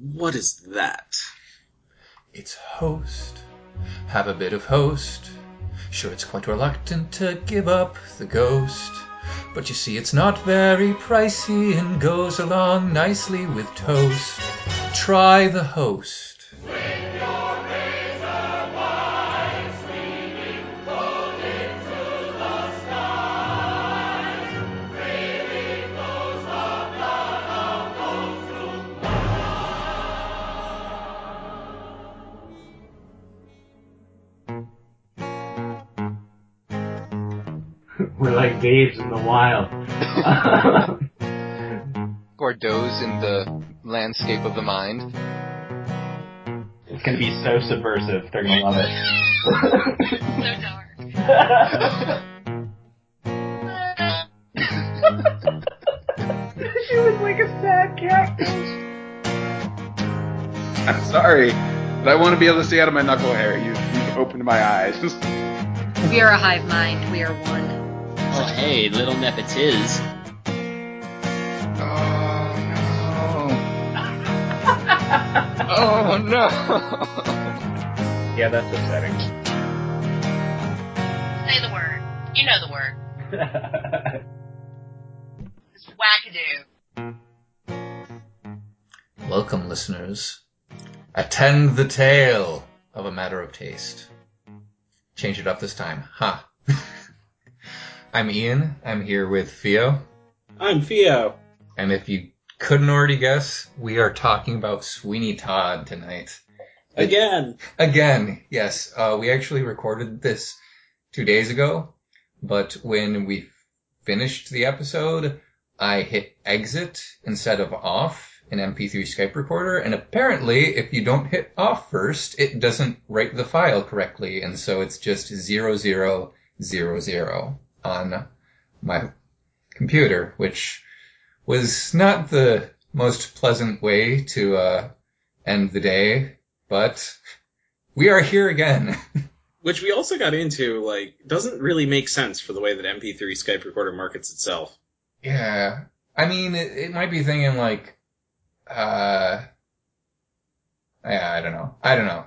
What is that? It's host. Have a bit of host. Sure, it's quite reluctant to give up the ghost. But you see, it's not very pricey and goes along nicely with toast. Try the host. We're like babes in the wild. Gordo's in the landscape of the mind. It's gonna be so subversive. They're gonna love it. So dark. She was like a sad cactus. I'm sorry, but I want to be able to see out of my knuckle hair. You've opened my eyes. We are a hive mind. We are one. Oh, hey, little Nepetiz. Oh no! Yeah, that's upsetting. Say the word. You know the word. It's wackadoo. Welcome, listeners. Attend the tale of a matter of taste. Change it up this time. Ha! I'm Ian. I'm here with Theo. I'm Theo. And if you couldn't already guess, we are talking about Sweeney Todd tonight. Again, yes. We actually recorded this 2 days ago, but when we finished the episode, I hit exit instead of off in MP3 Skype recorder, and apparently if you don't hit off first, it doesn't write the file correctly, and so it's just 0000 on my computer, which was not the most pleasant way to end the day, but we are here again. which we also got into, doesn't really make sense for the way that MP3 Skype recorder markets itself. Yeah. I mean, it might be thinking yeah, I don't know. I don't know.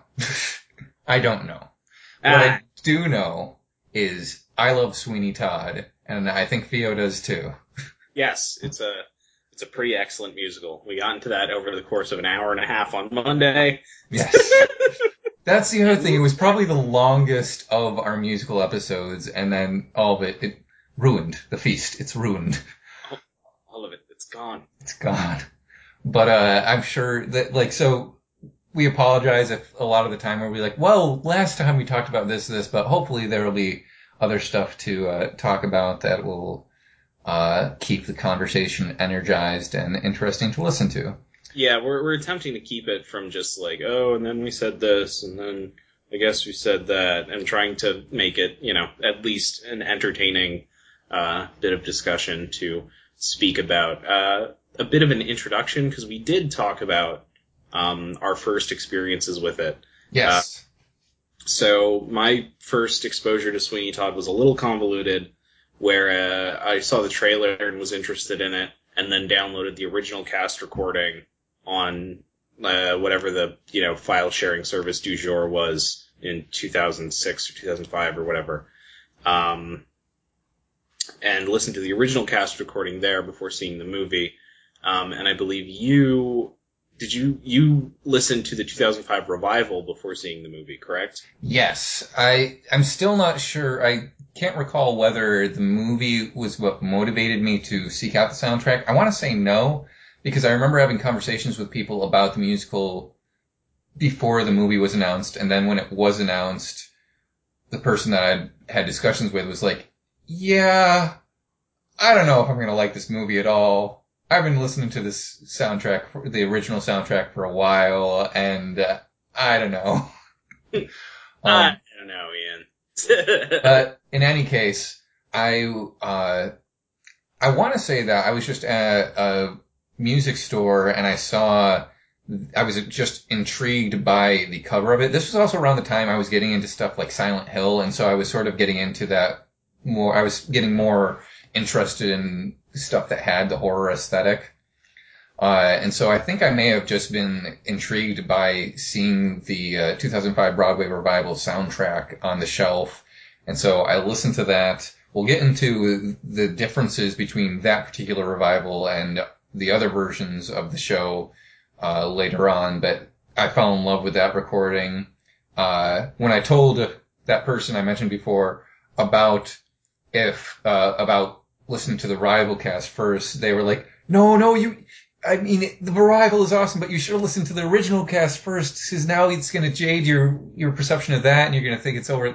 What I do know is I love Sweeney Todd, and I think Theo does too. Yes, it's a pretty excellent musical. We got into that over the course of an hour and a half on Monday. Yes. That's the other thing. It was probably the longest of our musical episodes, and then all of it ruined the feast. It's ruined. All of it. It's gone. It's gone. But I'm sure that, so we apologize if a lot of the time we'll be like, well, last time we talked about this, but hopefully there will be other stuff to talk about that will keep the conversation energized and interesting to listen to. Yeah, we're attempting to keep it from just and then we said this, and then I guess we said that, and trying to make it, at least an entertaining bit of discussion to speak about. A bit of an introduction, because we did talk about our first experiences with it. Yes. So my first exposure to Sweeney Todd was a little convoluted, where I saw the trailer and was interested in it, and then downloaded the original cast recording on whatever the file sharing service du jour was in 2006 or 2005 or whatever, and listened to the original cast recording there before seeing the movie. And I believe you listened to the 2005 revival before seeing the movie, correct? Yes. I'm still not sure. I can't recall whether the movie was what motivated me to seek out the soundtrack. I want to say no, because I remember having conversations with people about the musical before the movie was announced, and then when it was announced, the person that I had discussions with was like, yeah, I don't know if I'm going to like this movie at all. I've been listening to this soundtrack, the original soundtrack, for a while, and I don't know. I don't know, Ian. But in any case, I want to say that I was just at a music store and I was just intrigued by the cover of it. This was also around the time I was getting into stuff like Silent Hill, and so I was sort of getting into that more. I was getting more interested in stuff that had the horror aesthetic. And so I think I may have just been intrigued by seeing the 2005 Broadway revival soundtrack on the shelf. And so I listened to that. We'll get into the differences between that particular revival and the other versions of the show later on, but I fell in love with that recording. When I told that person I mentioned before about about listening to the Rival cast first, they were like, no, the Revival is awesome, but you should listen to the original cast first, because now it's going to jade your perception of that, and you're going to think it's over,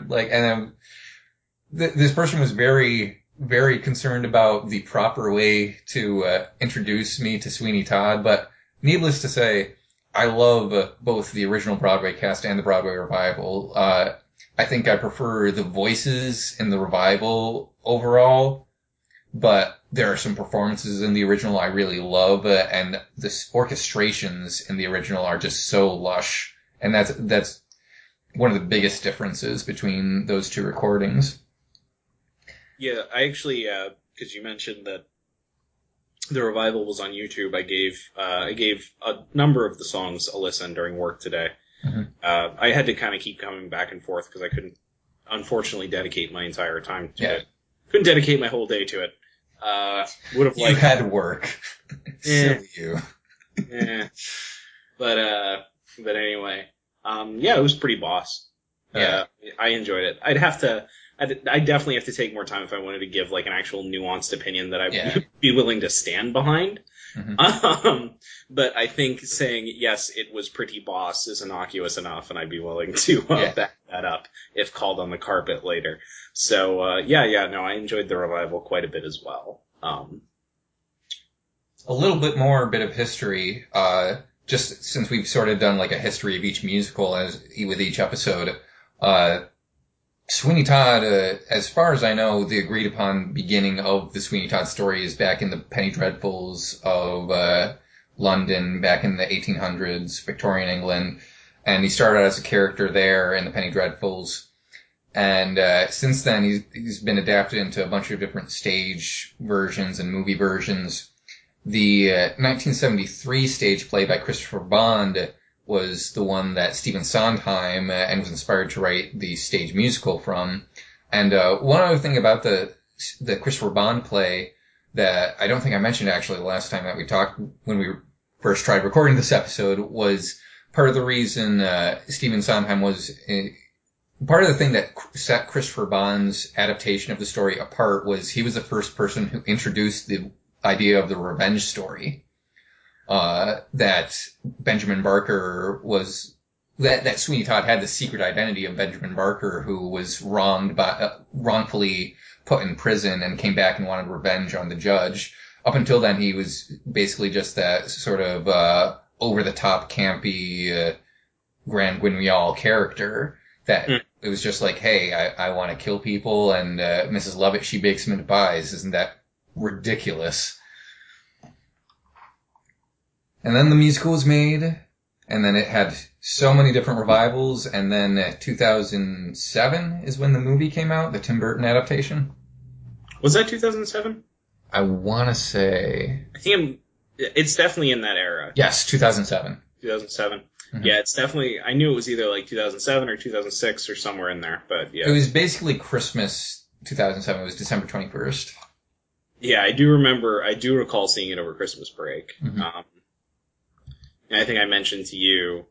this person was very, very concerned about the proper way to introduce me to Sweeney Todd, but needless to say, I love both the original Broadway cast and the Broadway revival. I think I prefer the voices in the revival overall, but there are some performances in the original I really love, and the orchestrations in the original are just so lush, and that's one of the biggest differences between those two recordings. Yeah, I actually, because you mentioned that the revival was on YouTube, I gave a number of the songs a listen during work today. Mm-hmm. I had to kind of keep coming back and forth because I couldn't, unfortunately, dedicate my entire time to it. Couldn't dedicate my whole day to it. Would have liked. You had work. Silly you. But anyway, yeah, it was pretty boss. Yeah. I enjoyed it. I definitely have to take more time if I wanted to give like an actual nuanced opinion that I would be willing to stand behind. Mm-hmm. But I think saying yes, it was pretty boss is innocuous enough, and I'd be willing to back that up if called on the carpet later. So no, I enjoyed the revival quite a bit as well. A little bit more bit of history, just since we've sort of done like a history of each musical with each episode. Sweeney Todd, as far as I know, the agreed upon beginning of the Sweeney Todd story is back in the Penny Dreadfuls of London, back in the 1800s, Victorian England, and he started out as a character there in the Penny Dreadfuls. And since then, he's been adapted into a bunch of different stage versions and movie versions. The 1973 stage play by Christopher Bond was the one that Stephen Sondheim and was inspired to write the stage musical from. And one other thing about the Christopher Bond play that I don't think I mentioned actually the last time that we talked when we first tried recording this episode was part of the reason Stephen Sondheim was part of the thing that set Christopher Bond's adaptation of the story apart was he was the first person who introduced the idea of the revenge story. That Benjamin Barker was, that Sweeney Todd had the secret identity of Benjamin Barker, who was wrongfully put in prison and came back and wanted revenge on the judge. Up until then, he was basically just that sort of, over-the-top campy, Grand Guignol character that it was just like, hey, I want to kill people, and, Mrs. Lovett, she bakes them into pies. Isn't that ridiculous? And then the musical was made, and then it had so many different revivals, and then 2007 is when the movie came out, the Tim Burton adaptation. Was that 2007? I want to say... I think it's definitely in that era. Yes, 2007. 2007. Mm-hmm. Yeah, it's definitely... I knew it was either like 2007 or 2006 or somewhere in there, but yeah. It was basically Christmas 2007. It was December 21st. Yeah, I do recall seeing it over Christmas break. Mm-hmm. And I think I mentioned to you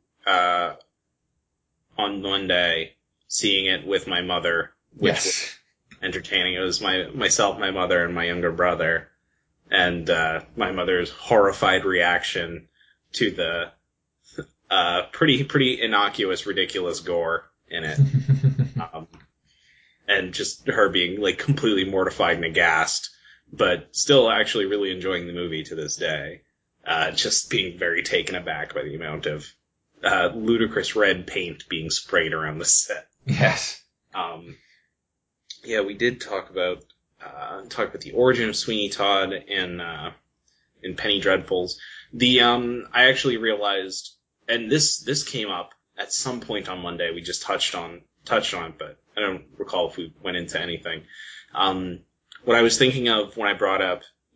on Monday seeing it with my mother, which was entertaining. It was myself, my mother, and my younger brother, and my mother's horrified reaction to the pretty innocuous, ridiculous gore in it, and just her being like completely mortified and aghast, but still actually really enjoying the movie to this day. Just being very taken aback by the amount of ludicrous red paint being sprayed around the set. Yes. Yeah, we did talk about the origin of Sweeney Todd in Penny Dreadfuls. I actually realized, and this came up at some point on Monday. We just touched on it, but I don't recall if we went into anything. What I was thinking of when I brought up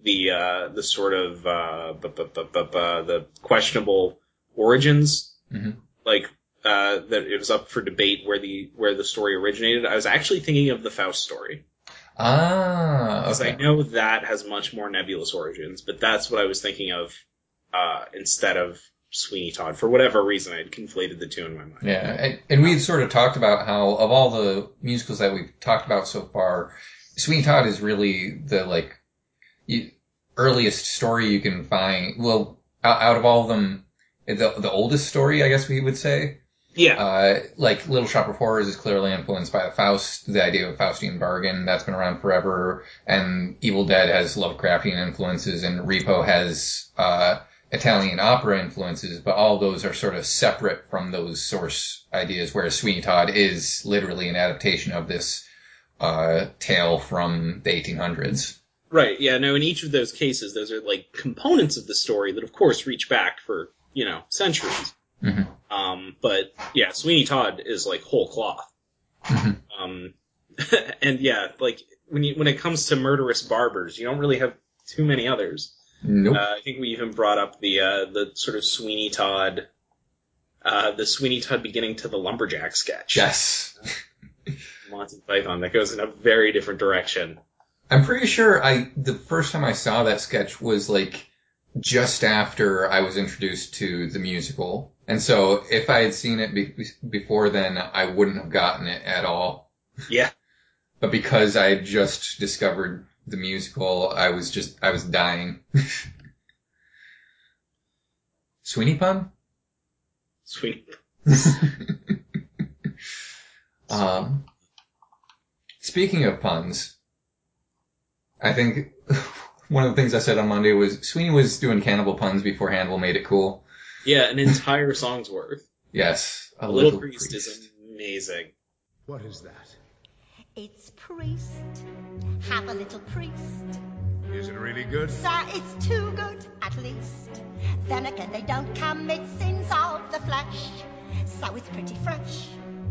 the sort of the questionable origins, like that it was up for debate where the story originated. I was actually thinking of the Faust story. Because Okay. I know that has much more nebulous origins, but that's what I was thinking of instead of Sweeney Todd. For whatever reason, I had conflated the two in my mind. Yeah, and we had sort of talked about how of all the musicals that we've talked about so far, Sweeney Todd is really the earliest story you can find. Well, out of all of them, the oldest story, I guess we would say. Yeah. Like Little Shop of Horrors is clearly influenced by the idea of Faustian bargain. That's been around forever. And Evil Dead has Lovecraftian influences, and Repo has Italian opera influences, but all those are sort of separate from those source ideas, whereas Sweeney Todd is literally an adaptation of this tale from the 1800s. Right, yeah, no, in each of those cases, those are like components of the story that of course reach back for, centuries. Mm-hmm. But yeah, Sweeney Todd is like whole cloth. Mm-hmm. And yeah, like when it comes to murderous barbers, you don't really have too many others. Nope. I think we even brought up the sort of Sweeney Todd beginning to the lumberjack sketch. Yes. Monty Python, that goes in a very different direction. I'm pretty sure the first time I saw that sketch was like just after I was introduced to the musical. And so if I had seen it before then, I wouldn't have gotten it at all. Yeah. But because I had just discovered the musical, I was dying. Sweeney pun? Sweeney. Speaking of puns, I think one of the things I said on Monday was Sweeney was doing cannibal puns before Hannibal made it cool. Yeah, an entire song's worth. Yes. A Little Priest is amazing. What is that? It's priest. Have a little priest. Is it really good? Sir, it's too good, at least. Then again, they don't commit sins of the flesh, so it's pretty fresh.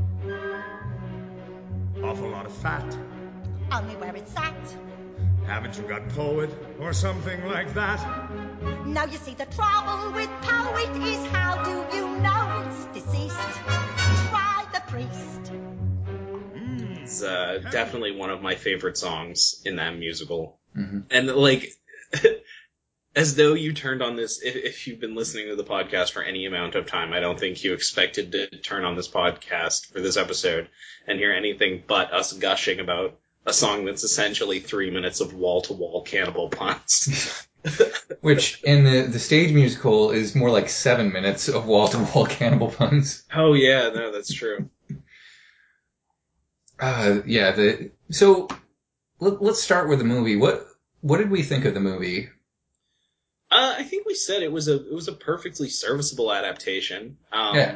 Awful lot of fat. Only where it's at. Haven't you got poet or something like that? No, you see, the trouble with poet is how do you know it's deceased? Try the priest. It's definitely one of my favorite songs in that musical. Mm-hmm. And like, as though you turned on this, if you've been listening to the podcast for any amount of time, I don't think you expected to turn on this podcast for this episode and hear anything but us gushing about a song that's essentially 3 minutes of wall-to-wall cannibal puns. Which, in the stage musical, is more like 7 minutes of wall-to-wall cannibal puns. Oh yeah, no, that's true. So, let's start with the movie. What did we think of the movie? I think we said it was a perfectly serviceable adaptation. Yeah.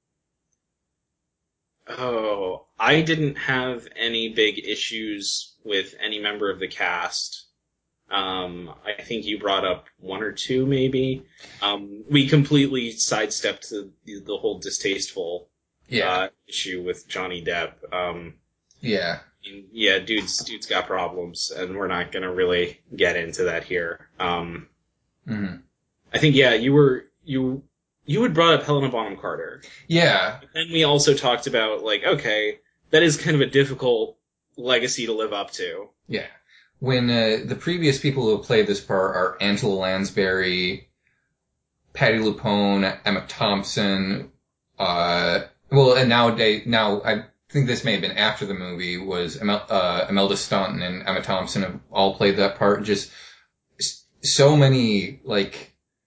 Oh, I didn't have any big issues with any member of the cast. I think you brought up one or two, maybe. We completely sidestepped the whole distasteful issue with Johnny Depp. Yeah. Yeah, dude's got problems, and we're not gonna really get into that here. Mm-hmm. I think, yeah, you had brought up Helena Bonham Carter. Yeah. And we also talked about, like, okay, that is kind of a difficult legacy to live up to. Yeah. When the previous people who have played this part are Angela Lansbury, Patti LuPone, Emma Thompson, and now I think this may have been after the movie, was Imelda Staunton and Emma Thompson have all played that part. Just so many, like,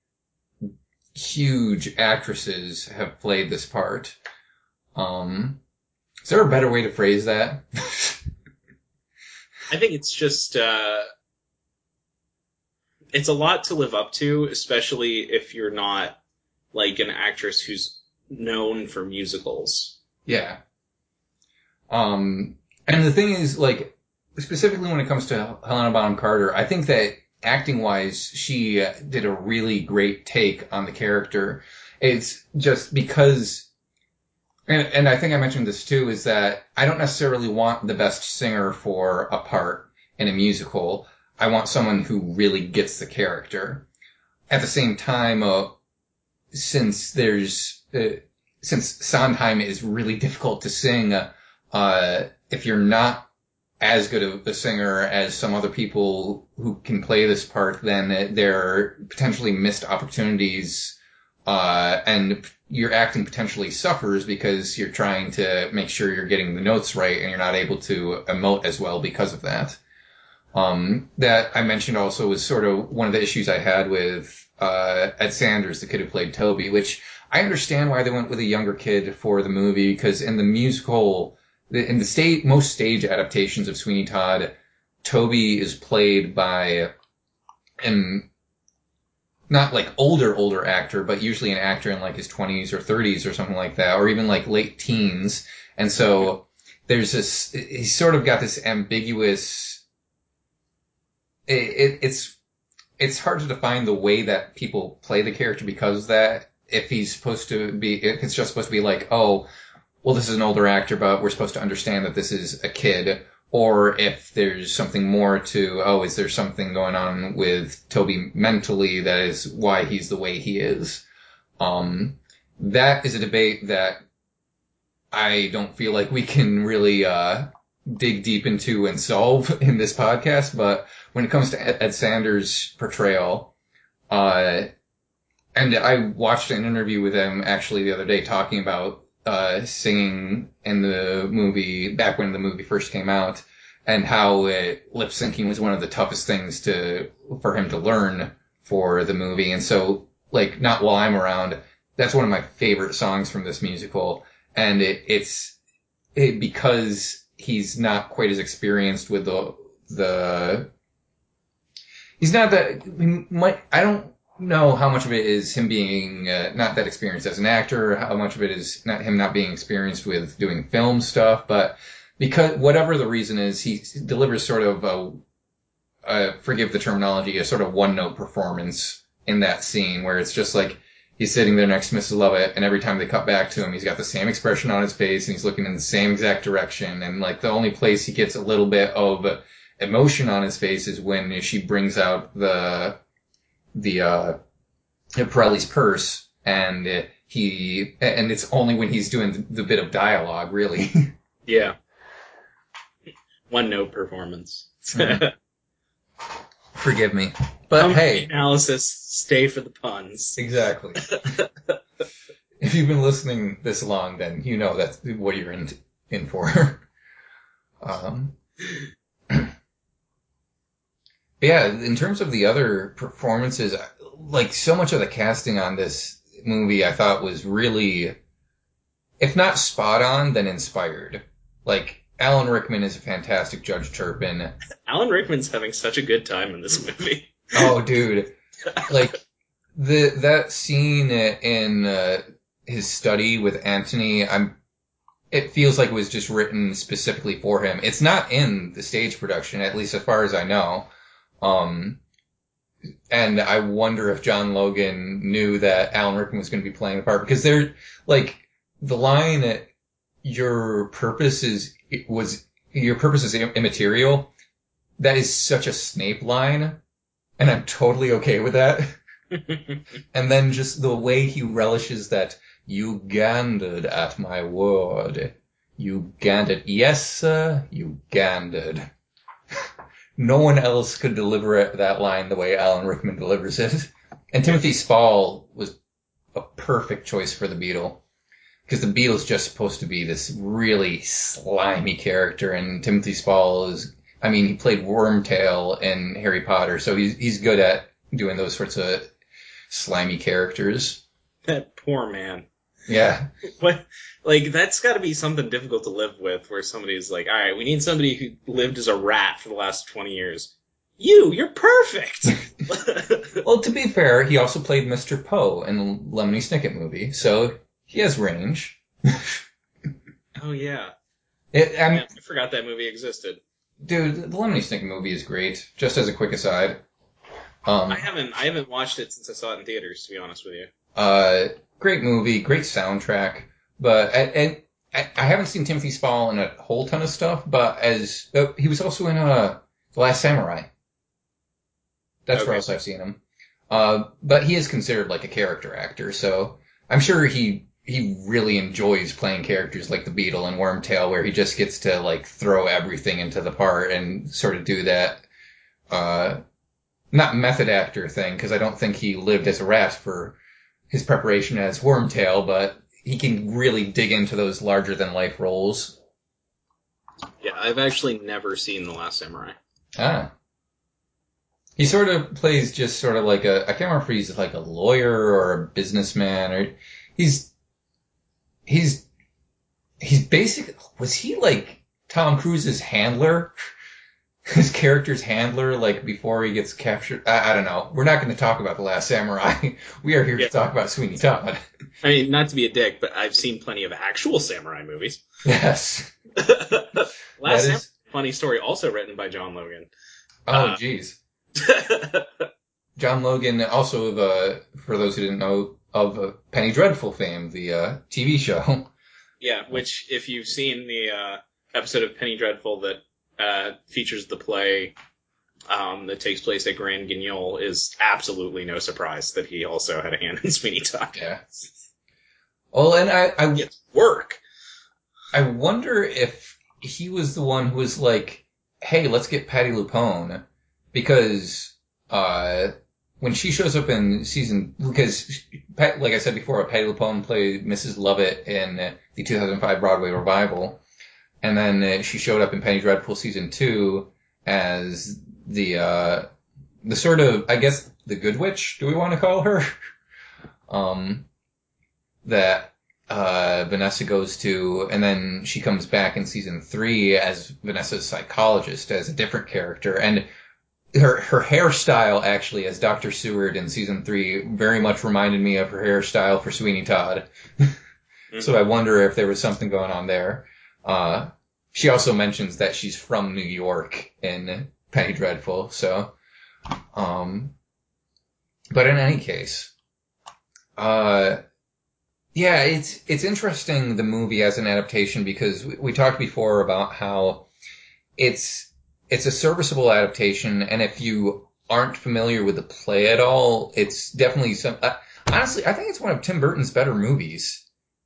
huge actresses have played this part. Is there a better way to phrase that? I think it's just, it's a lot to live up to, especially if you're not, like, an actress who's known for musicals. Yeah. And the thing is, like, specifically when it comes to Helena Bonham Carter, I think that acting-wise, she did a really great take on the character. It's just because, and I think I mentioned this too, is that I don't necessarily want the best singer for a part in a musical. I want someone who really gets the character. At the same time, since Sondheim is really difficult to sing, if you're not as good of a singer as some other people who can play this part, then there are potentially missed opportunities, and your acting potentially suffers because you're trying to make sure you're getting the notes right and you're not able to emote as well because of that. That I mentioned also was sort of one of the issues I had with Ed Sanders, the kid who played Toby, which I understand why they went with a younger kid for the movie, because in the musical, in the most stage adaptations of Sweeney Todd, Toby is played by an not like older actor, but usually an actor in like his 20s or 30s or something like that, or even like late teens. And so there's this, he's sort of got this ambiguous, it's hard to define the way that people play the character because of that. If it's just supposed to be like, oh, well, this is an older actor, but we're supposed to understand that this is a kid. Or if there's something more to, oh, is there something going on with Toby mentally that is why he's the way he is? That is a debate that I don't feel like we can really dig deep into and solve in this podcast. But when it comes to Ed Sanders' portrayal, and I watched an interview with him actually the other day talking about singing in the movie back when the movie first came out, and how lip syncing was one of the toughest things for him to learn for the movie. And so, like, Not While I'm Around, that's one of my favorite songs from this musical, and it's because he's not quite as experienced with he's not that, I don't know how much of it is him being not that experienced as an actor, how much of it is not being experienced with doing film stuff, but because whatever the reason is, he delivers sort of forgive the terminology, a sort of one-note performance in that scene where it's just like he's sitting there next to Mrs. Lovett, and every time they cut back to him, he's got the same expression on his face, and he's looking in the same exact direction, and like the only place he gets a little bit of emotion on his face is when she brings out the Pirelli's purse, and it's only when he's doing the bit of dialogue, really. Yeah. One note performance. Forgive me. But hey. Analysis, stay for the puns. Exactly. If you've been listening this long, then you know that's what you're in for. Yeah, in terms of the other performances, like so much of the casting on this movie I thought was really, if not spot on, then inspired. Like, Alan Rickman is a fantastic Judge Turpin. Alan Rickman's having such a good time in this movie. Oh, dude. Like, that scene in his study with Antony, it feels like it was just written specifically for him. It's not in the stage production, at least as far as I know. And I wonder if John Logan knew that Alan Rickman was going to be playing the part, because they're like the line that your purpose is immaterial. That is such a Snape line, and I'm totally okay with that. And then just the way he relishes that, you gandered at my word. You gandered. Yes, sir, you gandered. No one else could deliver that line the way Alan Rickman delivers it. And Timothy Spall was a perfect choice for the Beetle, because the Beetle's just supposed to be this really slimy character, and Timothy Spall he played Wormtail in Harry Potter, so he's good at doing those sorts of slimy characters. That poor man. Yeah. What? Like, that's gotta be something difficult to live with, where somebody's like, alright, we need somebody who lived as a rat for the last 20 years. You're perfect! Well, to be fair, he also played Mr. Poe in the Lemony Snicket movie, so he has range. Oh, yeah. I forgot that movie existed. Dude, the Lemony Snicket movie is great, just as a quick aside. I haven't watched it since I saw it in theaters, to be honest with you. Great movie, great soundtrack, but I haven't seen Timothy Spall in a whole ton of stuff, but he was also in The Last Samurai. That's Okay. where else I've seen him. But he is considered like a character actor, so I'm sure he really enjoys playing characters like the Beetle and Wormtail, where he just gets to like throw everything into the part and sort of do that, not method actor thing, because I don't think he lived as a rat for his preparation as Wormtail, but he can really dig into those larger than life roles. Yeah, I've actually never seen The Last Samurai. Ah. He sort of plays just sort of like I can't remember if he's like a lawyer or a businessman, or he's basically, was he like Tom Cruise's handler? His character's handler, like before he gets captured? I don't know. We're not going to talk about The Last Samurai. We are here to talk about Sweeney Todd. I mean, not to be a dick, but I've seen plenty of actual samurai movies. Yes. Last Samurai, funny story, also written by John Logan. Oh, jeez. John Logan, also for those who didn't know, of Penny Dreadful fame, the TV show. Yeah, which, if you've seen the episode of Penny Dreadful that features the play that takes place at Grand Guignol, is absolutely no surprise that he also had a hand in Sweeney Todd. Yeah. Well, and It's work. I wonder if he was the one who was like, hey, let's get Patti LuPone, because when she shows up in because like I said before, Patti LuPone played Mrs. Lovett in the 2005 Broadway revival, and then she showed up in Penny Dreadful season 2 as the sort of, I guess, the good witch, do we want to call her? That Vanessa goes to, and then she comes back in season 3 as Vanessa's psychologist, as a different character, and her hairstyle, actually, as Dr. Seward in season 3, very much reminded me of her hairstyle for Sweeney Todd. So I wonder if there was something going on there. She also mentions that she's from New York in Penny Dreadful, so, but in any case, yeah, it's interesting, the movie as an adaptation, because we talked before about how it's a serviceable adaptation, and if you aren't familiar with the play at all, it's definitely honestly, I think it's one of Tim Burton's better movies.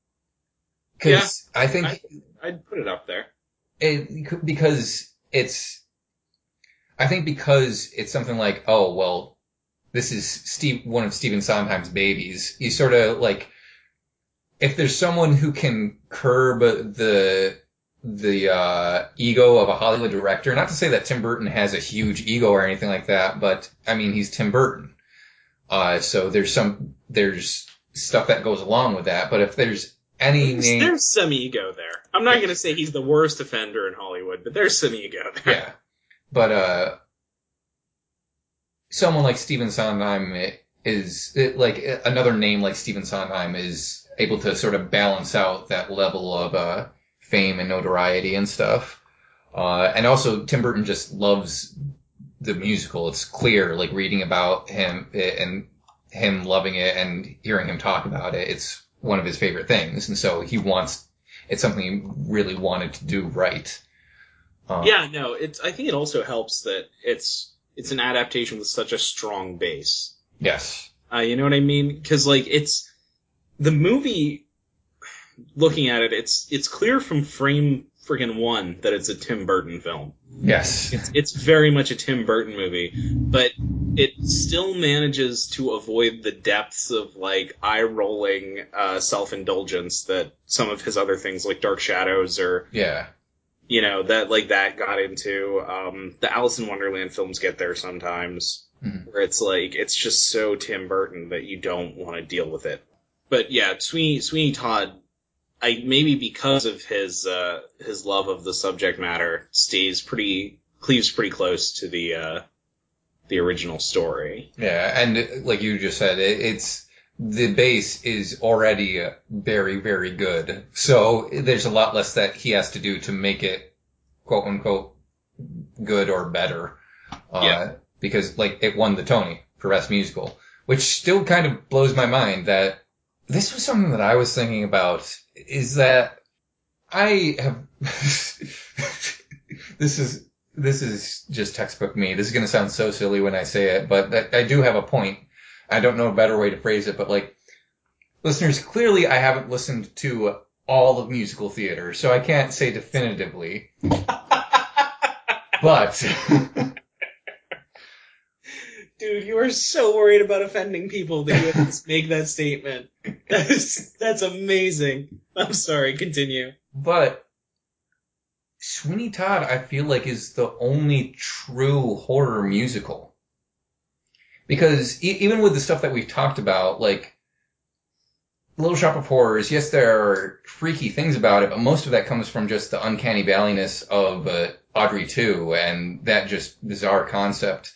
Because I think I'd put it up there. Because it's something like, oh, well, this is one of Stephen Sondheim's babies. You sort of like, if there's someone who can curb the ego of a Hollywood director, not to say that Tim Burton has a huge ego or anything like that, but I mean, he's Tim Burton. So there's stuff that goes along with that, but if there's there's some ego there. I'm not going to say he's the worst offender in Hollywood, but there's some ego there. Yeah. But, someone like Stephen Sondheim another name like Stephen Sondheim is able to sort of balance out that level of, fame and notoriety and stuff. And also Tim Burton just loves the musical. It's clear, like reading about him and him loving it and hearing him talk about it. It's one of his favorite things. And so it's something he really wanted to do right. Yeah, no, I think it also helps that it's an adaptation with such a strong base. Yes. You know what I mean? Because, like, the movie, looking at it, it's clear from frame friggin' 1 that it's a Tim Burton film. Yes. It's very much a Tim Burton movie, but it still manages to avoid the depths of, like, eye-rolling, self-indulgence that some of his other things, like Dark Shadows or... Yeah. You know, that got into, the Alice in Wonderland films get there sometimes, where it's like, it's just so Tim Burton that you don't want to deal with it. But yeah, Sweeney Todd, maybe because of his love of the subject matter, cleaves pretty close to the original story. Yeah, and like you just said, the base is already very, very good. So there's a lot less that he has to do to make it, quote unquote, good or better. Because, like, it won the Tony for Best Musical, which still kind of blows my mind that this was something that I was thinking about, is that I have, this is this is just textbook me. This is going to sound so silly when I say it, but I do have a point. I don't know a better way to phrase it, but like, listeners, clearly I haven't listened to all of musical theater, so I can't say definitively. But Dude, you are so worried about offending people that you have to make that statement. That's amazing. I'm sorry, continue. But Sweeney Todd, I feel like, is the only true horror musical. Because even with the stuff that we've talked about, like Little Shop of Horrors, yes, there are freaky things about it, but most of that comes from just the uncanny valleyness of Audrey 2 and that just bizarre concept.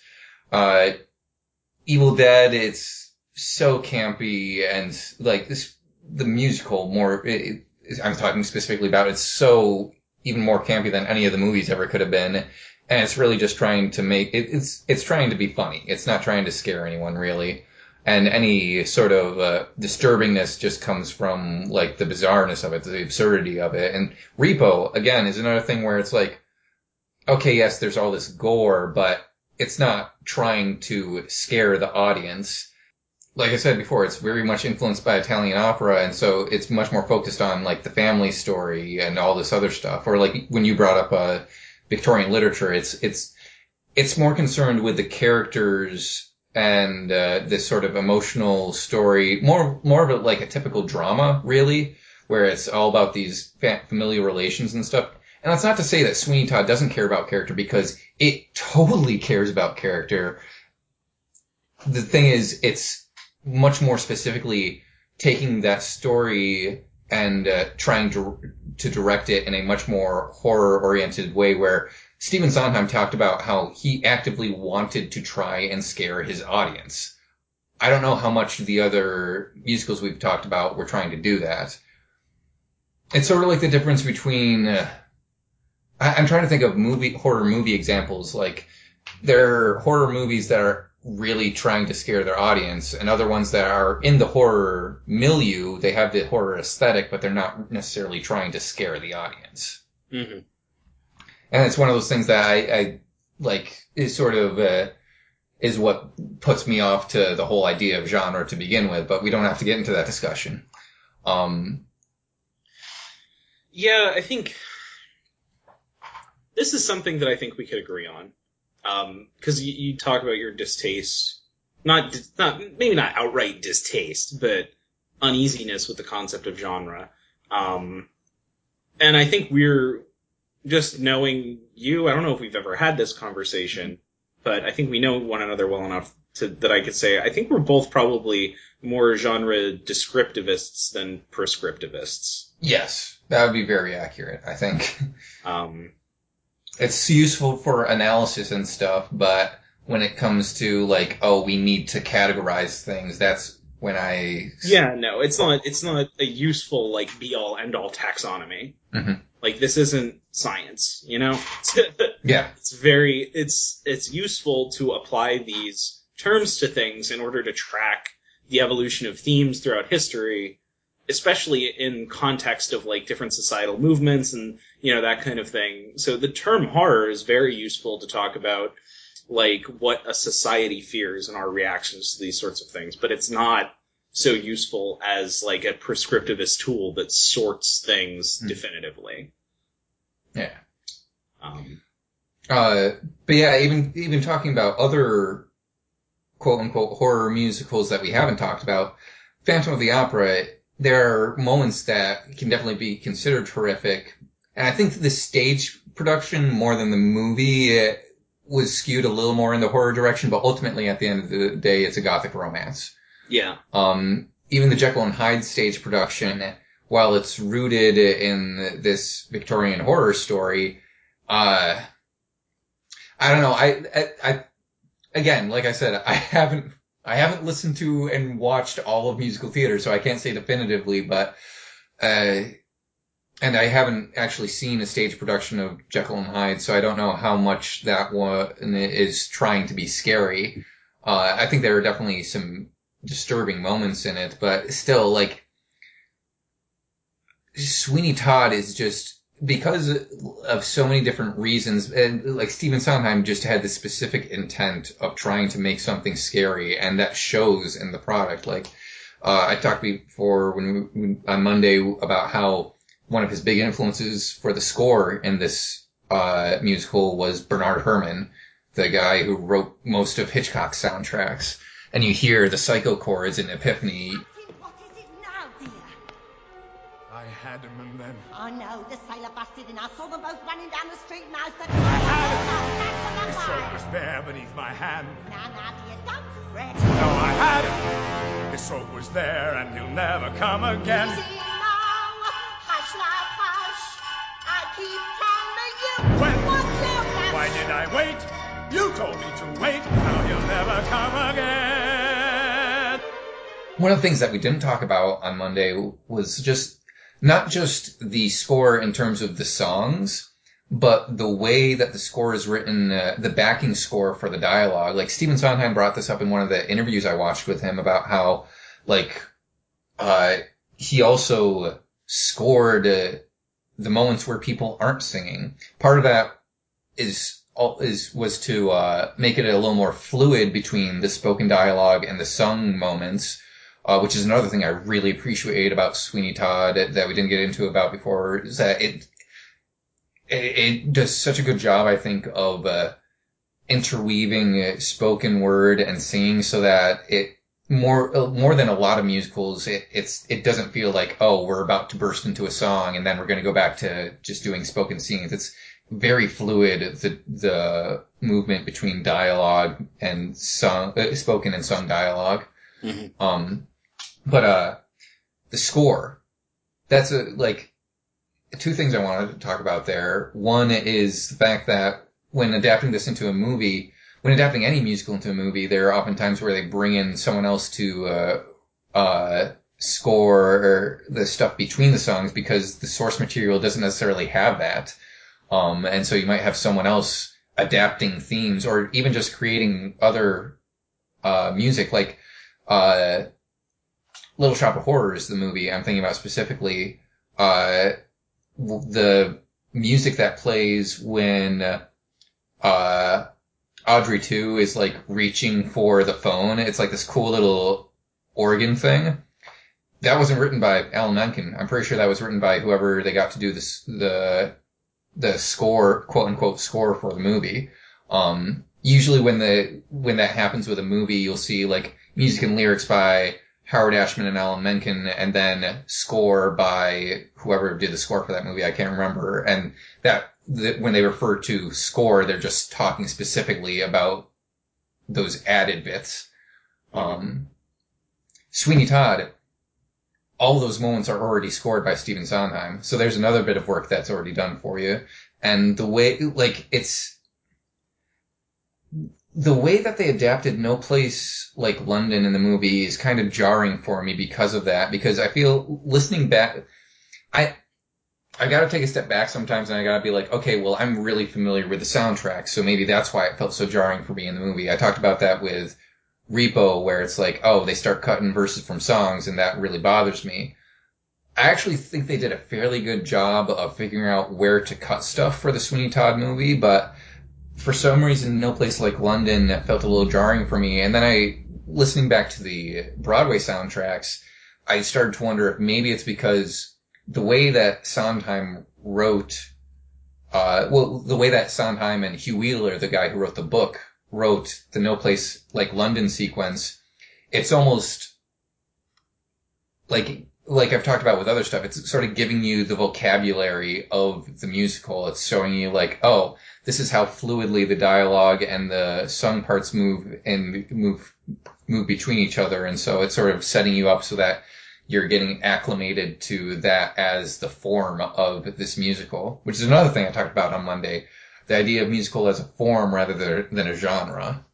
Evil Dead, it's so campy and like this, the musical I'm talking specifically about, it's so even more campy than any of the movies ever could have been. And it's really just trying to make, it's trying to be funny. It's not trying to scare anyone really. And any sort of disturbingness just comes from like the bizarreness of it, the absurdity of it. And Repo, again, is another thing where it's like, okay, yes, there's all this gore, but it's not trying to scare the audience. Like I said before, it's very much influenced by Italian opera, and so it's much more focused on like the family story and all this other stuff. Or like when you brought up Victorian literature, it's more concerned with the characters and this sort of emotional story, more of it like a typical drama, really, where it's all about these familial relations and stuff. And that's not to say that Sweeney Todd doesn't care about character, because it totally cares about character. The thing is, it's much more specifically taking that story and trying to direct it in a much more horror-oriented way, where Stephen Sondheim talked about how he actively wanted to try and scare his audience. I don't know how much the other musicals we've talked about were trying to do that. It's sort of like the difference between... I'm trying to think of horror movie examples. Like, there are horror movies that are really trying to scare their audience, and other ones that are in the horror milieu. They have the horror aesthetic, but they're not necessarily trying to scare the audience. Mm-hmm. And it's one of those things that I like, is sort of is what puts me off to the whole idea of genre to begin with. But we don't have to get into that discussion. Yeah, I think this is something that I think we could agree on. Cause you talk about your distaste, maybe not outright distaste, but uneasiness with the concept of genre. And I think we're just knowing you. I don't know if we've ever had this conversation, but I think we know one another well enough that I could say I think we're both probably more genre descriptivists than prescriptivists. Yes, that would be very accurate, I think. It's useful for analysis and stuff, but when it comes to like, oh, we need to categorize things, that's when Yeah, no, it's not a useful, like, be-all, end-all taxonomy. Mm-hmm. Like, this isn't science, you know? Yeah. It's useful to apply these terms to things in order to track the evolution of themes throughout history, especially in context of, like, different societal movements and, you know, that kind of thing. So the term horror is very useful to talk about, like, what a society fears and our reactions to these sorts of things, but it's not so useful as, like, a prescriptivist tool that sorts things definitively. Yeah. But yeah, even talking about other quote-unquote horror musicals that we haven't talked about, Phantom of the Opera, there are moments that can definitely be considered horrific. And I think the stage production, more than the movie, was skewed a little more in the horror direction, but ultimately at the end of the day, it's a gothic romance. Yeah. Even the Jekyll and Hyde stage production, while it's rooted in this Victorian horror story, I don't know. I again, like I said, I haven't listened to and watched all of musical theater, so I can't say definitively, but, and I haven't actually seen a stage production of Jekyll and Hyde, so I don't know how much that one is trying to be scary. I think there are definitely some disturbing moments in it, but still, like, Sweeney Todd is just because of so many different reasons, and like Stephen Sondheim just had this specific intent of trying to make something scary, and that shows in the product. Like, I talked before on Monday about how one of his big influences for the score in this musical was Bernard Herrmann, the guy who wrote most of Hitchcock's soundtracks. And you hear the psycho chords in Epiphany. What is it now, dear? I had him and then... Oh no, the sailor busted in. I saw them both running down the street and I said, I had him. his sword was there beneath my hand. Now, dear, don't fret. No, I had him. His sword was there and he'll never come again. Easy now, hush now, hush. I keep telling you When? what you have. Why did I wait? You told me to wait. Now he'll never come again. One of the things that we didn't talk about on Monday was just not just the score in terms of the songs, but the way that the score is written, the backing score for the dialogue. Like, Stephen Sondheim brought this up in one of the interviews I watched with him about how, like, he also scored the moments where people aren't singing. Part of that was to make it a little more fluid between the spoken dialogue and the sung moments, which is another thing I really appreciate about Sweeney Todd that we didn't get into about before, is that it does such a good job, I think, of interweaving spoken word and singing so that it more than a lot of musicals, it doesn't feel like, oh, we're about to burst into a song and then we're going to go back to just doing spoken scenes. It's very fluid, the movement between dialogue and spoken and sung dialogue. Mm-hmm. But the score, that's two things I wanted to talk about there. One is the fact that when adapting any musical into a movie, there are often times where they bring in someone else to score the stuff between the songs because the source material doesn't necessarily have that. And so you might have someone else adapting themes or even just creating other music, like Little Shop of Horrors, the movie I'm thinking about specifically. The music that plays when Audrey 2 is like reaching for the phone, it's like this cool little organ thing. That wasn't written by Alan Menken. I'm pretty sure that was written by whoever they got to do the score, quote unquote score for the movie. Usually when that happens with a movie, you'll see like music and lyrics by Howard Ashman and Alan Menken, and then score by whoever did the score for that movie. I can't remember. And when they refer to score, they're just talking specifically about those added bits. Sweeney Todd, all those moments are already scored by Stephen Sondheim. So there's another bit of work that's already done for you. And the way that they adapted No Place Like London in the movie is kind of jarring for me because of that. Because I feel, listening back, I gotta take a step back sometimes and I gotta be like, okay, well, I'm really familiar with the soundtrack, so maybe that's why it felt so jarring for me in the movie. I talked about that with Repo, where it's like, oh, they start cutting verses from songs, and that really bothers me. I actually think they did a fairly good job of figuring out where to cut stuff for the Sweeney Todd movie, but for some reason, No Place Like London felt a little jarring for me. And then listening back to the Broadway soundtracks, I started to wonder if maybe it's because the way that Sondheim wrote, the way that Sondheim and Hugh Wheeler, the guy who wrote the book, wrote the No Place Like London sequence, it's almost like I've talked about with other stuff, it's sort of giving you the vocabulary of the musical. It's showing you like, oh, this is how fluidly the dialogue and the sung parts move between each other. And so it's sort of setting you up so that you're getting acclimated to that as the form of this musical, which is another thing I talked about on Monday, the idea of musical as a form rather than a genre.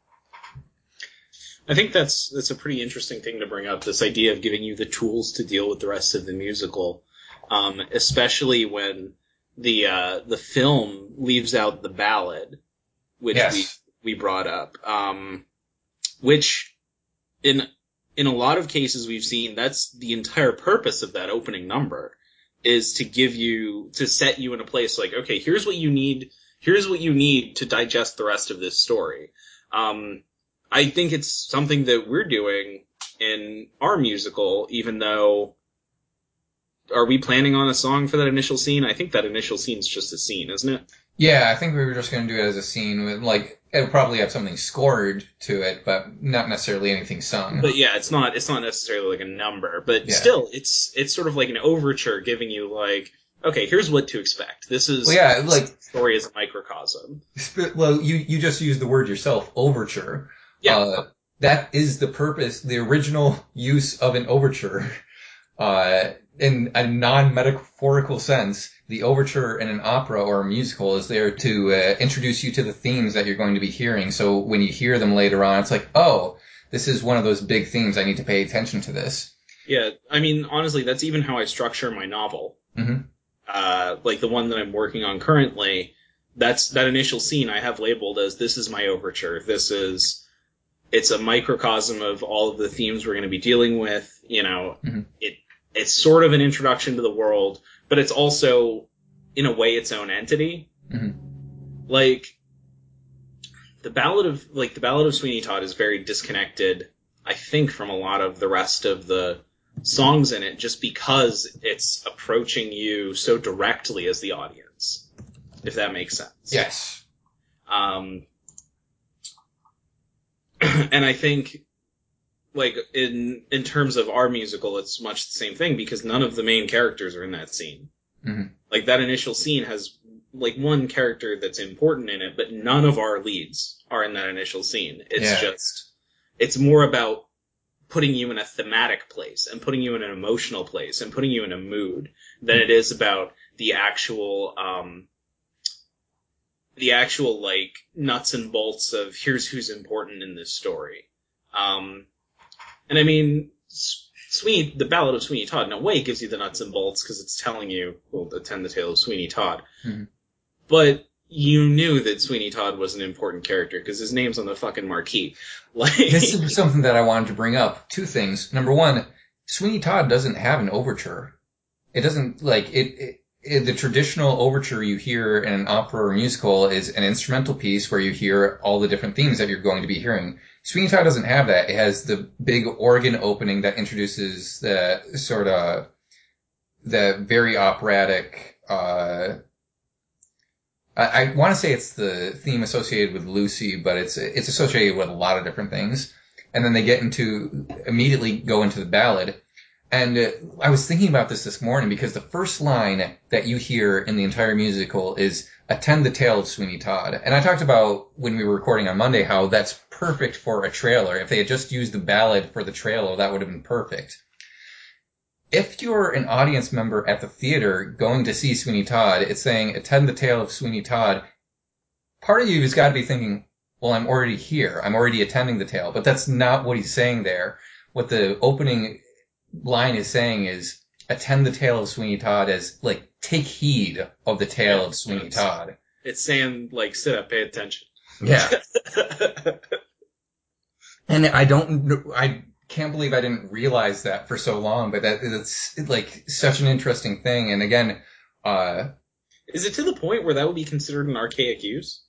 I think that's a pretty interesting thing to bring up, this idea of giving you the tools to deal with the rest of the musical, especially when the film leaves out the ballad, which yes. we brought up, which in a lot of cases we've seen that's the entire purpose of that opening number. is to set you in a place like, okay, here's what you need to digest the rest of this story. I think it's something that we're doing in our musical, even though, are we planning on a song for that initial scene? I think that initial scene's just a scene, isn't it? Yeah, I think we were just going to do it as a scene with, like, it'll probably have something scored to it, but not necessarily anything sung. But yeah, it's not necessarily like a number, but Yeah. still, it's sort of like an overture giving you like, okay, here's what to expect. This is, Well, yeah, like, the story is a microcosm. well, you just used the word yourself, overture. Yeah. That is the purpose, the original use of an overture. In a non-metaphorical sense, the overture in an opera or a musical is there to introduce you to the themes that you're going to be hearing. So when you hear them later on, it's like, oh, this is one of those big themes. I need to pay attention to this. Yeah, I mean, honestly, that's even how I structure my novel. Mm-hmm. Like the one that I'm working on currently, that initial scene I have labeled as, this is my overture. It's a microcosm of all of the themes we're going to be dealing with. You know, mm-hmm. It's sort of an introduction to the world, but it's also, in a way, its own entity. Mm-hmm. Like, the Ballad of Sweeney Todd is very disconnected, I think, from a lot of the rest of the songs in it, just because it's approaching you so directly as the audience, if that makes sense. Yes. And I think, like, in terms of our musical, it's much the same thing, because none of the main characters are in that scene. Mm-hmm. Like, that initial scene has, like, one character that's important in it, but none of our leads are in that initial scene. It's more about putting you in a thematic place, and putting you in an emotional place, and putting you in a mood, than it is about the actual, like, nuts and bolts of, here's who's important in this story. And I mean, the Ballad of Sweeney Todd, in a way, gives you the nuts and bolts, because it's telling you, well, attend the tale of Sweeney Todd. Mm-hmm. But you knew that Sweeney Todd was an important character, because his name's on the fucking marquee. Like, this is something that I wanted to bring up. Two things. Number one, Sweeney Todd doesn't have an overture. It doesn't, like, the traditional overture you hear in an opera or musical is an instrumental piece where you hear all the different themes that you're going to be hearing. Sweeney Todd doesn't have that. It has the big organ opening that introduces the sort of, the very operatic, I want to say it's the theme associated with Lucy, but it's associated with a lot of different things. And then they immediately go into the ballad. And I was thinking about this morning, because the first line that you hear in the entire musical is, attend the tale of Sweeney Todd. And I talked about, when we were recording on Monday, how that's perfect for a trailer. If they had just used the ballad for the trailer, that would have been perfect. If you're an audience member at the theater going to see Sweeney Todd, it's saying, attend the tale of Sweeney Todd. Part of you has got to be thinking, well, I'm already here. I'm already attending the tale. But that's not what he's saying there. What the opening line is saying is, attend the tale of Sweeney Todd, as, like, take heed of the tale of Sweeney Todd. It's saying, like, sit up, pay attention. Yeah. And I can't believe I didn't realize that for so long, but it's like such an interesting thing. And again, is it to the point where that would be considered an archaic use?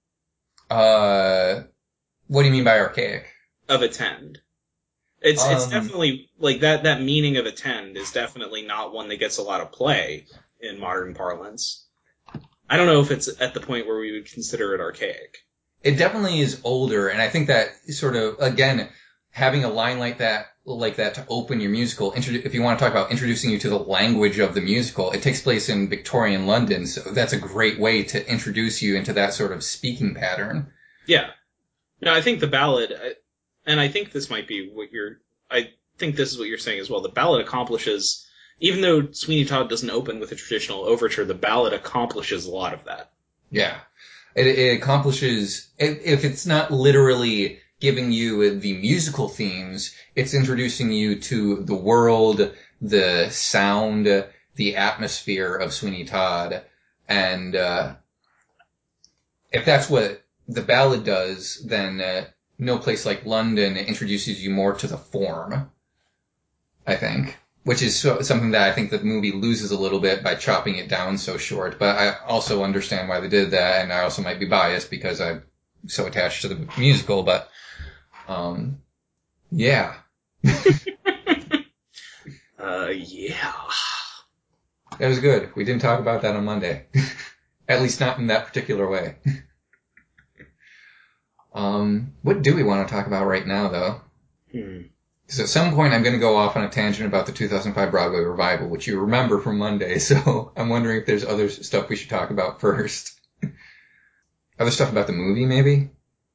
What do you mean by archaic? Of attend. It's definitely, like, that meaning of attend is definitely not one that gets a lot of play in modern parlance. I don't know if it's at the point where we would consider it archaic. It definitely is older, and I think that sort of, again, having a line like that to open your musical, if you want to talk about introducing you to the language of the musical, it takes place in Victorian London, so that's a great way to introduce you into that sort of speaking pattern. Yeah. No, I think the ballad, and I think this might be I think this is what you're saying as well. The ballad accomplishes, even though Sweeney Todd doesn't open with a traditional overture, the ballad accomplishes a lot of that. Yeah. It accomplishes, if it's not literally giving you the musical themes, it's introducing you to the world, the sound, the atmosphere of Sweeney Todd. And if that's what the ballad does, then No Place Like London introduces you more to the form, I think. which is something that I think that the movie loses a little bit by chopping it down so short. But I also understand why they did that, and I also might be biased because I'm so attached to the musical. But yeah. Yeah. That was good. We didn't talk about that on Monday. At least not in that particular way. What do we want to talk about right now, though? Because at some point I'm going to go off on a tangent about the 2005 Broadway revival, which you remember from Monday, so I'm wondering if there's other stuff we should talk about first. Other stuff about the movie, maybe?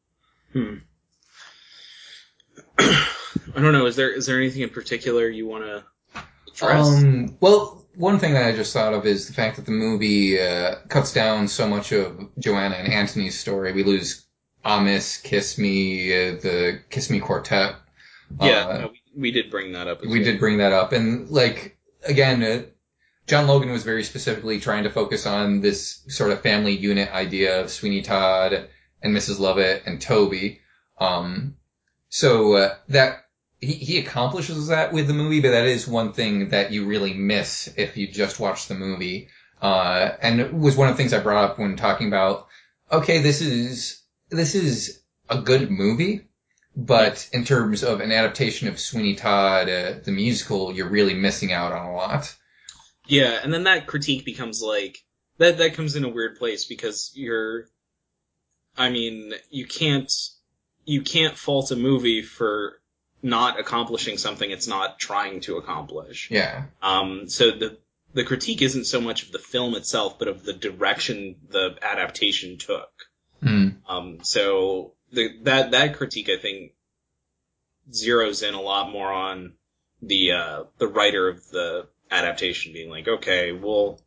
I don't know. Is there anything in particular you want to address? Well, one thing that I just thought of is the fact that the movie cuts down so much of Joanna and Antony's story. We lose Amos, Kiss Me, the Kiss Me Quartet. We did bring that up. We did bring that up. And, like, again, John Logan was very specifically trying to focus on this sort of family unit idea of Sweeney Todd and Mrs. Lovett and Toby. So that he accomplishes that with the movie, but that is one thing that you really miss if you just watch the movie. And it was one of the things I brought up when talking about, okay, this is a good movie, but in terms of an adaptation of Sweeney Todd, the musical, you're really missing out on a lot. Yeah, and then that critique becomes like, that comes in a weird place because you can't fault a movie for not accomplishing something it's not trying to accomplish. Yeah. So the critique isn't so much of the film itself, but of the direction the adaptation took. So that critique, I think, zeroes in a lot more on the writer of the adaptation being like, okay, well,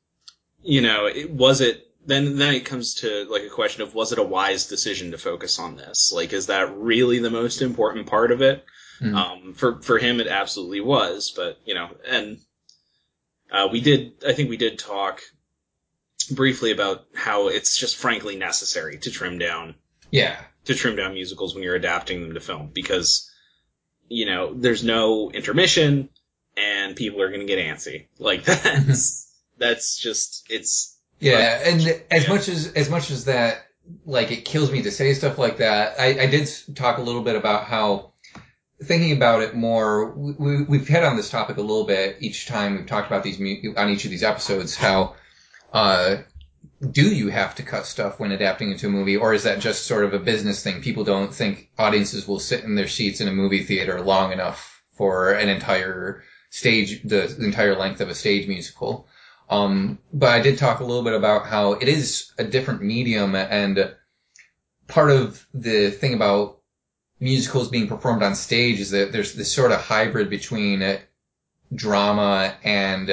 then it comes to like a question of, was it a wise decision to focus on this? Like, is that really the most important part of it? For him, it absolutely was, but, and, I think we did talk briefly about how it's just frankly necessary to trim down musicals when you're adapting them to film because, there's no intermission and people are going to get antsy. Like that's just, it's, yeah. And as much as that, like, it kills me to say stuff like that, I did talk a little bit about how, thinking about it more, we've hit on this topic a little bit each time we've talked about these on each of these episodes, how, do you have to cut stuff when adapting into a movie, or is that just sort of a business thing? People don't think audiences will sit in their seats in a movie theater long enough for an entire stage, the entire length of a stage musical. But I did talk a little bit about how it is a different medium, and part of the thing about musicals being performed on stage is that there's this sort of hybrid between drama and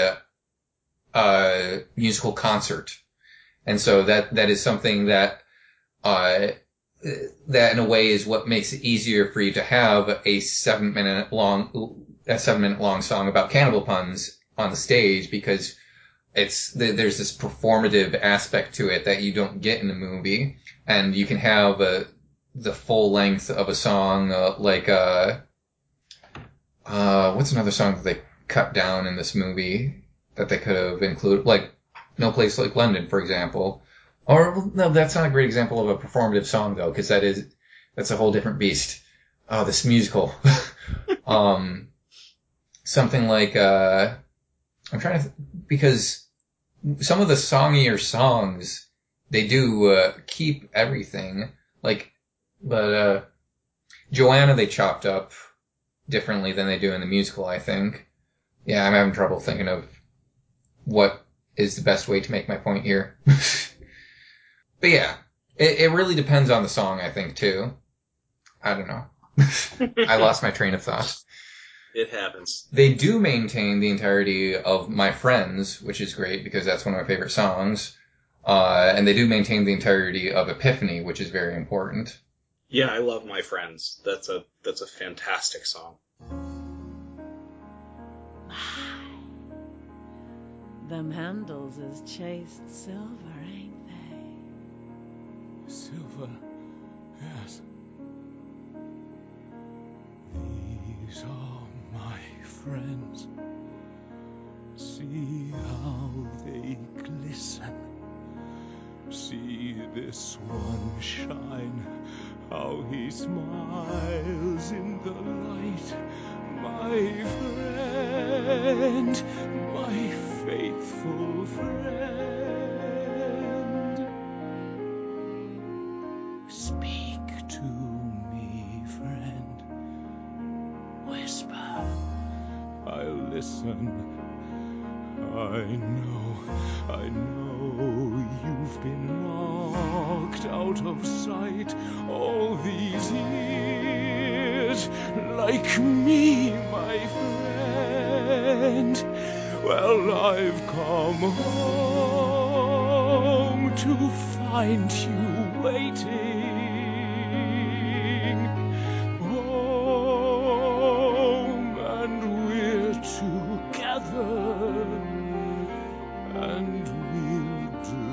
musical concert. And so that is something that in a way is what makes it easier for you to have a 7-minute long song about cannibal puns on the stage, because there's this performative aspect to it that you don't get in the movie, and you can have the full length of a song, what's another song that they cut down in this movie that they could have included, like No Place Like London, for example. Or, no, that's not a great example of a performative song, though, because that's a whole different beast. Oh, this musical. Something like, I'm trying to, because some of the songier songs, they do, keep everything, but Joanna they chopped up differently than they do in the musical, I think. Yeah, I'm having trouble thinking of what is the best way to make my point here. But yeah, it really depends on the song, I think, too. I don't know. I lost my train of thought. It happens. They do maintain the entirety of My Friends, which is great because that's one of my favorite songs. And they do maintain the entirety of Epiphany, which is very important. Yeah, I love My Friends. That's a fantastic song. Them handles is chased silver, ain't they? Silver, yes. These are my friends. See how they glisten. See this one shine, how he smiles in the light. My friend, my faithful friend. Speak to me, friend. Whisper. I'll listen. I know you've been knocked out of sight all these years, like me, my friend. Well, I've come home to find you waiting. Home, and we're together. And we'll do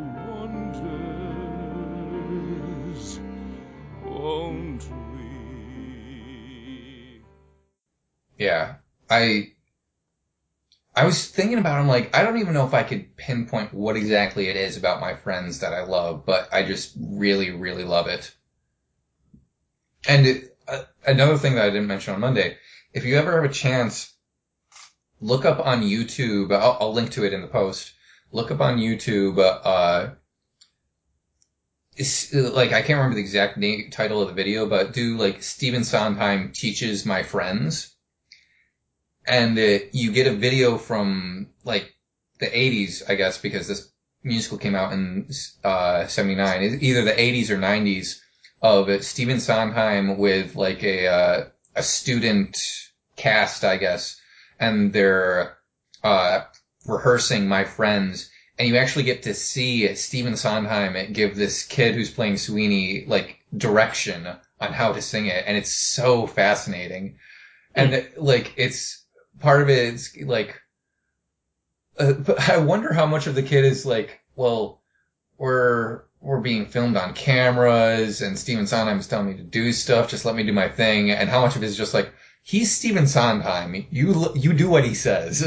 wonders, won't we? Yeah. I was thinking about it, I'm like, I don't even know if I could pinpoint what exactly it is about my friends that I love, but I just really, really love it. And another thing that I didn't mention on Monday, if you ever have a chance, look up on YouTube, I'll link to it in the post, look up on YouTube, it's, like, I can't remember the exact title of the video, but do, like, Stephen Sondheim teaches my friends. And you get a video from, like, the 80s, I guess, because this musical came out in 79, either the 80s or 90s, of Stephen Sondheim with, like, a student cast, I guess, and they're rehearsing My Friends, and you actually get to see Stephen Sondheim give this kid who's playing Sweeney, like, direction on how to sing it, and it's so fascinating. And, like, it's, part of it is, like, but I wonder how much of the kid is like, well, we're being filmed on cameras, and Stephen Sondheim's telling me to do stuff, just let me do my thing, and how much of it is just like, he's Stephen Sondheim, you do what he says.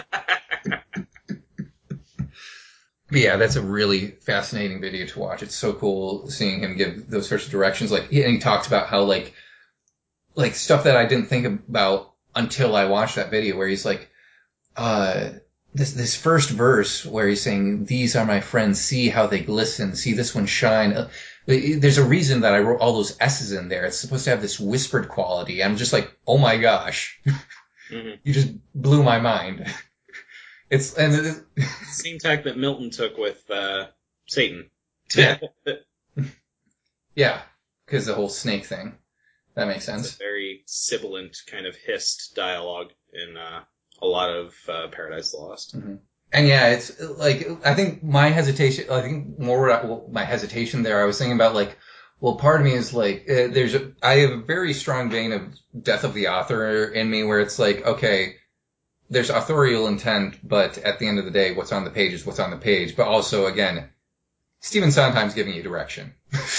But yeah, that's a really fascinating video to watch. It's so cool seeing him give those sorts of directions. Like, and he talks about how, like stuff that I didn't think about until I watched that video, where he's like, this first verse where he's saying, "These are my friends, see how they glisten, see this one shine." There's a reason that I wrote all those S's in there. It's supposed to have this whispered quality. I'm just like, oh my gosh. Mm-hmm. You just blew my mind. It's same tack that Milton took with Satan. Yeah. Yeah, because the whole snake thing. That makes sense. It's a very sibilant kind of hissed dialogue in a lot of Paradise Lost. Mm-hmm. And yeah, it's like, I think my hesitation there, I was thinking about, like, well, part of me is like, I have a very strong vein of Death of the Author in me, where it's like, okay, there's authorial intent, but at the end of the day, what's on the page is what's on the page. But also, again, Stephen Sondheim's giving you direction.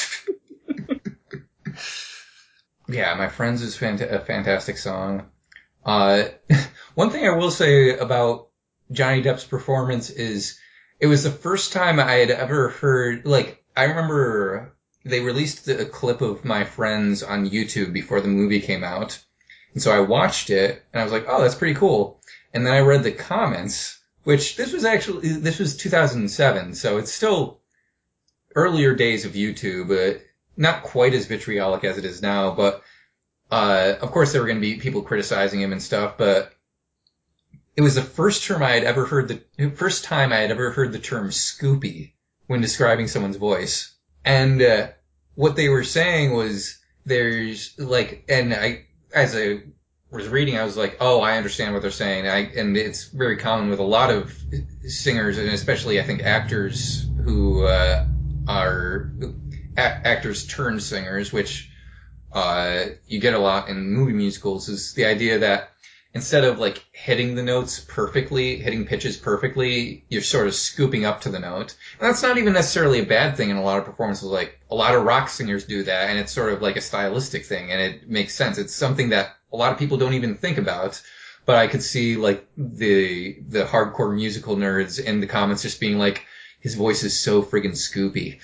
Yeah, My Friends is a fantastic song. One thing I will say about Johnny Depp's performance is, it was the first time I had ever heard, like, I remember they released a clip of My Friends on YouTube before the movie came out. And so I watched it, and I was like, oh, that's pretty cool. And then I read the comments, which this was 2007, so it's still earlier days of YouTube, not quite as vitriolic as it is now, but, of course there were going to be people criticizing him and stuff, but it was the first time I had ever heard the term Scoopy when describing someone's voice. And, what they were saying was, there's, like, and as I was reading, I was like, oh, I understand what they're saying. And it's very common with a lot of singers, and especially, I think, actors who, are actors turned singers, which, you get a lot in movie musicals, is the idea that instead of, like, hitting the notes perfectly, hitting pitches perfectly, you're sort of scooping up to the note. And that's not even necessarily a bad thing in a lot of performances. Like, a lot of rock singers do that, and it's sort of like a stylistic thing, and it makes sense. It's something that a lot of people don't even think about. but I could see like the hardcore musical nerds in the comments just being like, his voice is so friggin' Scoopy.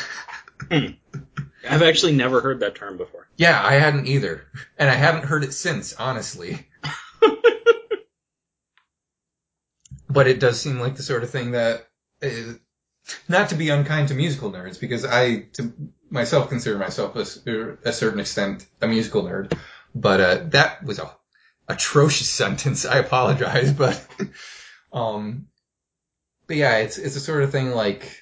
I've actually never heard that term before. Yeah, I hadn't either. And I haven't heard it since, honestly. But it does seem like the sort of thing that, not to be unkind to musical nerds, because I, to myself, consider myself a certain extent a musical nerd. But, that was a atrocious sentence. I apologize, but yeah, it's a sort of thing like,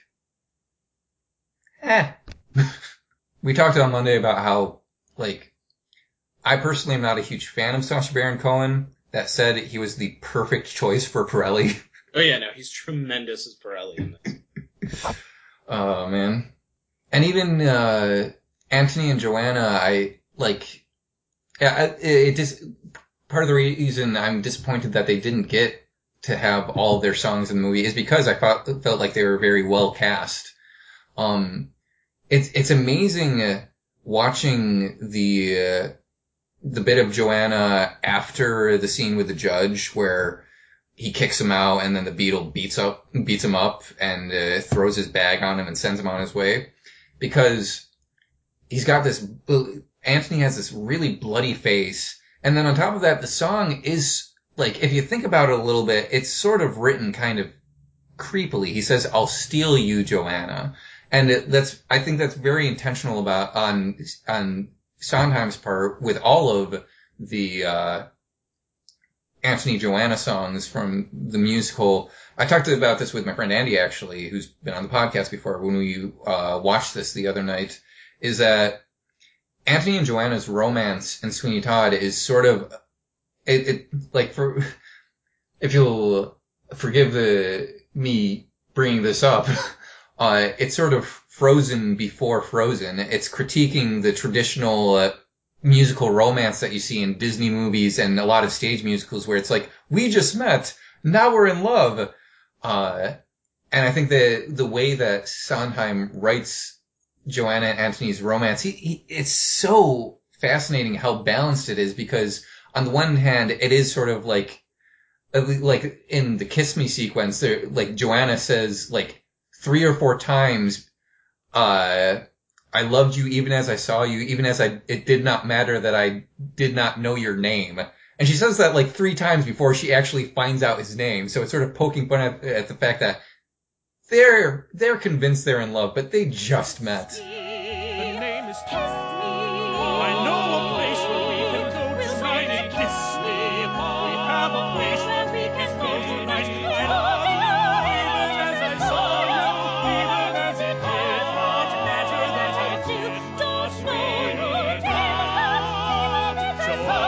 We talked on Monday about how, like, I personally am not a huge fan of Sacha Baron Cohen. That said, he was the perfect choice for Pirelli. Oh yeah, no, he's tremendous as Pirelli in this. Oh man. And even, Anthony and Joanna, part of the reason I'm disappointed that they didn't get to have all of their songs in the movie is because I felt like they were very well cast. It's amazing watching the bit of Joanna after the scene with the judge where he kicks him out and then the beetle beats him up and throws his bag on him and sends him on his way, because Anthony has this really bloody face, and then on top of that, the song is, like, if you think about it a little bit, it's sort of written kind of creepily. He says, "I'll steal you, Joanna." And I think that's very intentional on Sondheim's part with all of the, Anthony Joanna songs from the musical. I talked about this with my friend Andy, actually, who's been on the podcast before when we, watched this the other night, is that Anthony and Joanna's romance in Sweeney Todd is sort of, if you'll forgive me bringing this up, it's sort of Frozen before Frozen. It's critiquing the traditional musical romance that you see in Disney movies and a lot of stage musicals where it's like, we just met, now we're in love. And I think the way that Sondheim writes Joanna and Anthony's romance, it's so fascinating how balanced it is, because on the one hand, it is sort of like in the Kiss Me sequence, like Joanna says like 3 or 4 times, I loved you even as I saw you, even as it did not matter that I did not know your name. And she says that like 3 times before she actually finds out his name. So it's sort of poking fun at the fact that they're convinced they're in love, but they just met. The name is Tom. I know a place where we can go tonight and kiss me. We have a place where we can go tonight. I love you even as I saw you, even as it did not matter that I did not know your name.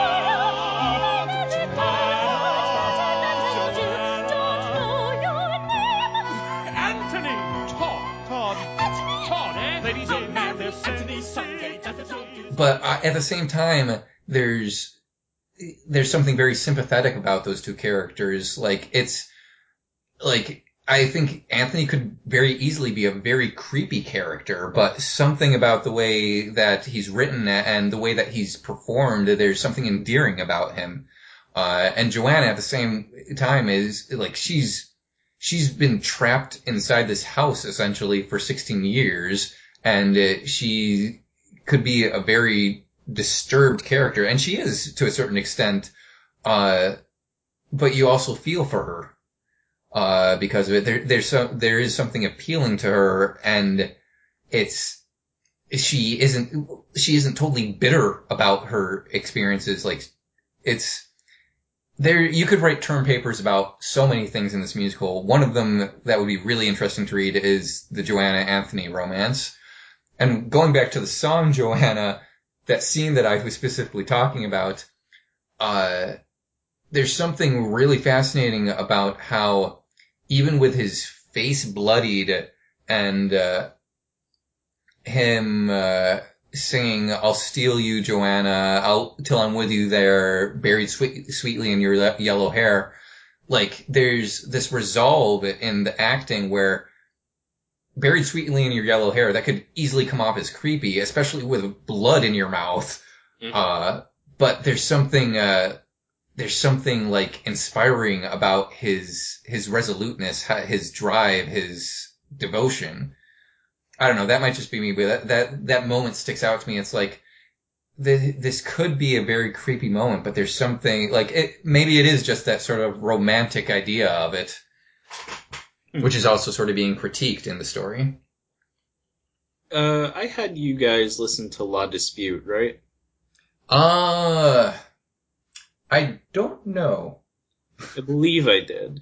Anthony, Todd, eh? Ladies and gentlemen, Anthony someday. But at the same time, there's something very sympathetic about those two characters. Like, it's like, I think Anthony could very easily be a very creepy character, but something about the way that he's written and the way that he's performed, there's something endearing about him. And Joanna at the same time is like, she's been trapped inside this house essentially for 16 years, and she could be a very disturbed character, and she is to a certain extent, but you also feel for her, because of it. There is something appealing to her, and she isn't totally bitter about her experiences. Like, you could write term papers about so many things in this musical. One of them that would be really interesting to read is the Joanna-Anthony romance. And going back to the song Joanna, that scene that I was specifically talking about, there's something really fascinating about how, even with his face bloodied and him singing, "I'll steal you, Joanna, till I'm with you there, buried sweetly in your yellow hair," like, there's this resolve in the acting where buried sweetly in your yellow hair, that could easily come off as creepy, especially with blood in your mouth. Mm-hmm. But there's something there's something like inspiring about his resoluteness, his drive, his devotion. I don't know, that might just be me, but that moment sticks out to me. It's like, this could be a very creepy moment, but there's something, like, maybe it is just that sort of romantic idea of it, which is also sort of being critiqued in the story. I had you guys listen to La Dispute, right? I don't know. I believe I did.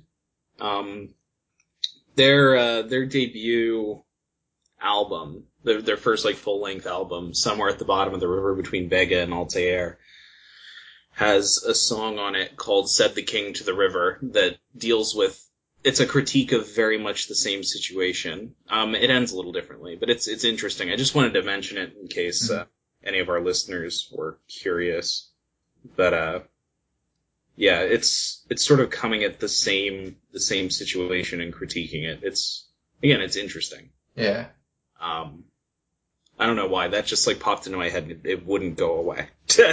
Their debut album, their first like full length album, Somewhere at the Bottom of the River Between Vega and Altair, has a song on it called Said the King to the River that deals with, it's a critique of very much the same situation. It ends a little differently, but it's interesting. I just wanted to mention it in case any of our listeners were curious. But yeah, it's sort of coming at the same situation and critiquing it. It's interesting. Yeah. I don't know why that just like popped into my head and it wouldn't go away.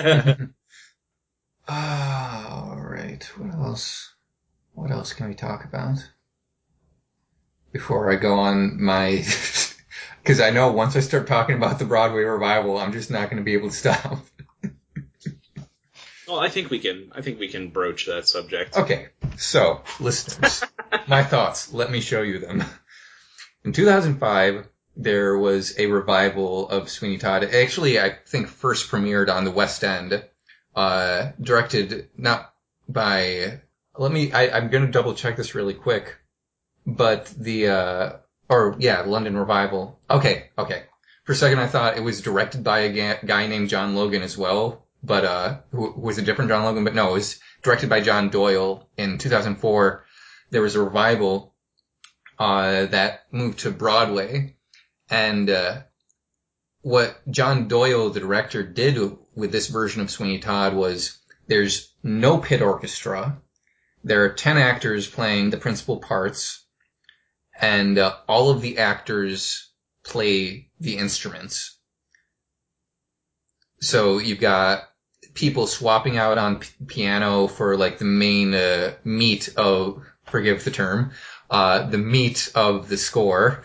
All right. What else can we talk about before I go on my? Because I know once I start talking about the Broadway revival, I'm just not going to be able to stop. Well, I think we can broach that subject. Okay, so listeners, my thoughts. Let me show you them. In 2005, there was a revival of Sweeney Todd. Actually, I think first premiered on the West End, directed not by. I'm going to double check this really quick, but London Revival. Okay. For a second, I thought it was directed by a guy named John Logan as well, but who was a different John Logan. But no, it was directed by John Doyle. In 2004, there was a revival that moved to Broadway, and what John Doyle, the director, did with this version of Sweeney Todd was there's no pit orchestra. There are 10 actors playing the principal parts, and all of the actors play the instruments. So you've got people swapping out on piano for like the main meat of, forgive the term, the meat of the score,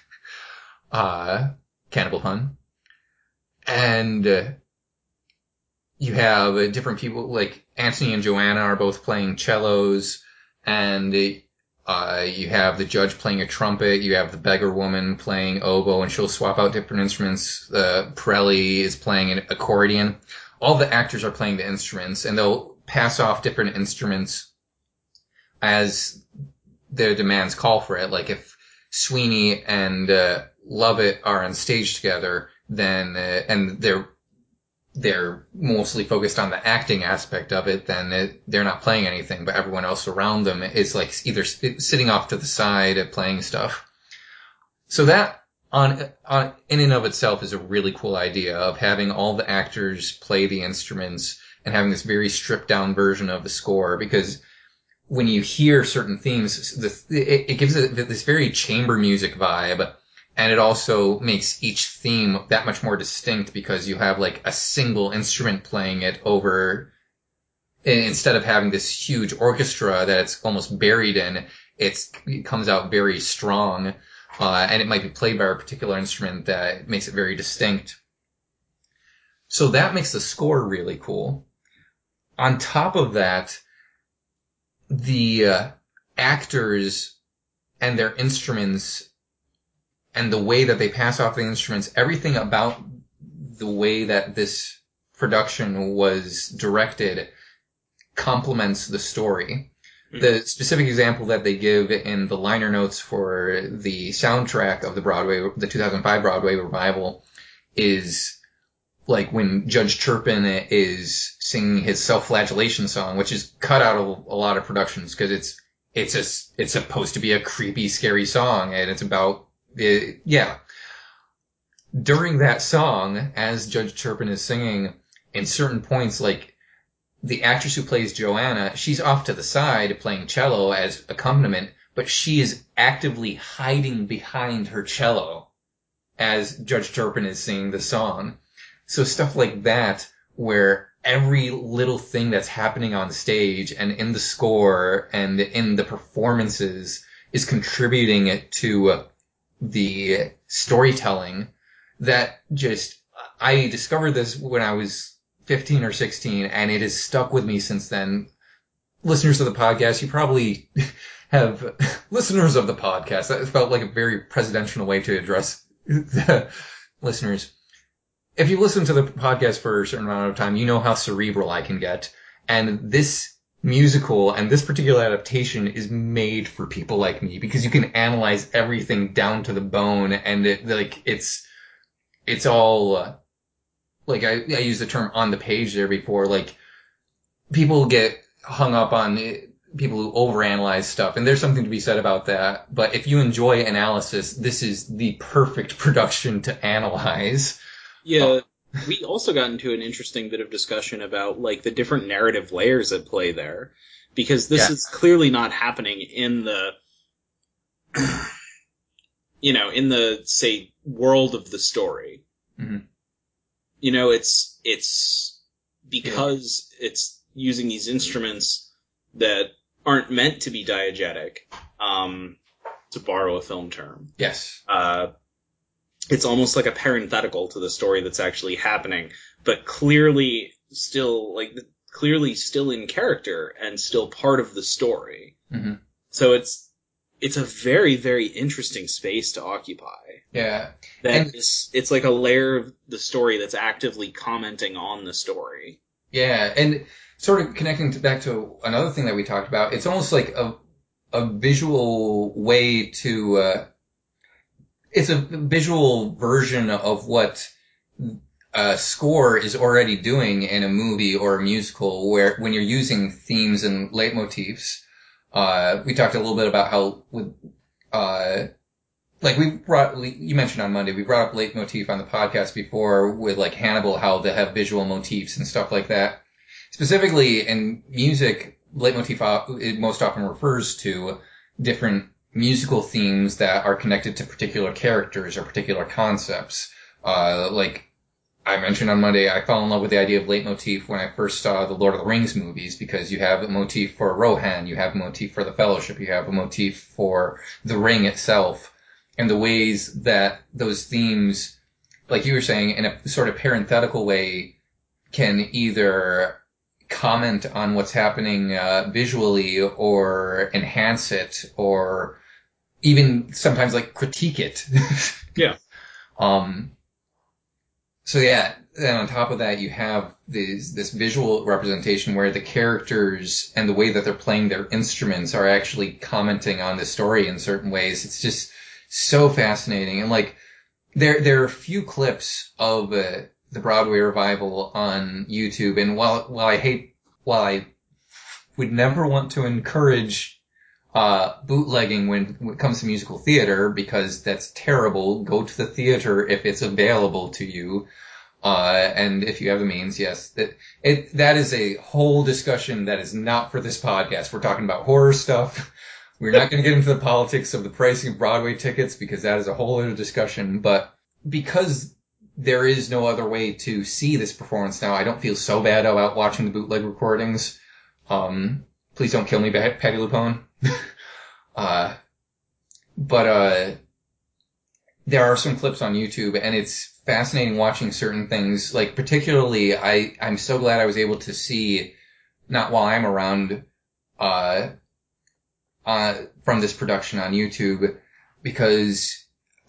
Cannibal Hun. And you have different people, like Anthony and Joanna are both playing cellos, and you have the judge playing a trumpet, you have the beggar woman playing oboe, and she'll swap out different instruments. Pirelli is playing an accordion. All the actors are playing the instruments, and they'll pass off different instruments as their demands call for it. Like if Sweeney and Lovett are on stage together, then and they're mostly focused on the acting aspect of it, then they're not playing anything, but everyone else around them is like either sitting off to the side playing stuff. So that on in and of itself is a really cool idea of having all the actors play the instruments and having this very stripped down version of the score, because when you hear certain themes, it gives it this very chamber music vibe. And it also makes each theme that much more distinct because you have like a single instrument playing it over, instead of having this huge orchestra that it's almost buried in, it comes out very strong, and it might be played by a particular instrument that makes it very distinct. So that makes the score really cool. On top of that, the actors and their instruments and the way that they pass off the instruments, everything about the way that this production was directed complements the story. Mm-hmm. The specific example that they give in the liner notes for the soundtrack of the 2005 Broadway revival is like when Judge Turpin is singing his self-flagellation song, which is cut out of a lot of productions because it's supposed to be a creepy, scary song, and it's about during that song, as Judge Turpin is singing, in certain points, like the actress who plays Joanna, she's off to the side playing cello as accompaniment, but she is actively hiding behind her cello as Judge Turpin is singing the song. So stuff like that, where every little thing that's happening on stage and in the score and in the performances is contributing to the storytelling that just, I discovered this when I was 15 or 16 and it has stuck with me since then. Listeners of the podcast, you probably have listeners of the podcast. That felt like a very presidential way to address the listeners. If you listen to the podcast for a certain amount of time, you know how cerebral I can get. And this musical and this particular adaptation is made for people like me because you can analyze everything down to the bone, and it's all like I used the term on the page there before. Like, people get hung up on people who overanalyze stuff, and there's something to be said about that. But if you enjoy analysis, this is the perfect production to analyze. Yeah, we also got into an interesting bit of discussion about, like, the different narrative layers at play there, because this is clearly not happening in the, in the, say, world of the story. Mm-hmm. It's because it's using these instruments that aren't meant to be diegetic, to borrow a film term. Yes. It's almost like a parenthetical to the story that's actually happening, but clearly still in character and still part of the story. Mm-hmm. So it's a very, very interesting space to occupy. Yeah. It's like a layer of the story that's actively commenting on the story. Yeah, and sort of connecting back to another thing that we talked about, it's almost like a visual way to, it's a visual version of what a score is already doing in a movie or a musical, where when you're using themes and leitmotifs. We talked a little bit about how with, you mentioned on Monday, we brought up leitmotif on the podcast before with like Hannibal, how they have visual motifs and stuff like that. Specifically in music, leitmotif it most often refers to different musical themes that are connected to particular characters or particular concepts. Like I mentioned on Monday, I fell in love with the idea of leitmotif when I first saw the Lord of the Rings movies, because you have a motif for Rohan, you have a motif for the Fellowship, you have a motif for the Ring itself, and the ways that those themes, like you were saying, in a sort of parenthetical way, can either comment on what's happening visually or enhance it, or even sometimes like critique it. Yeah. So yeah, then on top of that, you have this visual representation where the characters and the way that they're playing their instruments are actually commenting on the story in certain ways. It's just so fascinating. And like, there are a few clips of the Broadway revival on YouTube. And while I would never want to encourage bootlegging when it comes to musical theater, because that's terrible. Go to the theater if it's available to you. And if you have the means, yes, that is a whole discussion that is not for this podcast. We're talking about horror stuff. We're not going to get into the politics of the pricing of Broadway tickets, because that is a whole other discussion. But because there is no other way to see this performance now, I don't feel so bad about watching the bootleg recordings. Please don't kill me, Patti LuPone. But there are some clips on YouTube, and it's fascinating watching certain things. Like, particularly, I'm so glad I was able to see, not while I'm around, from this production on YouTube, because,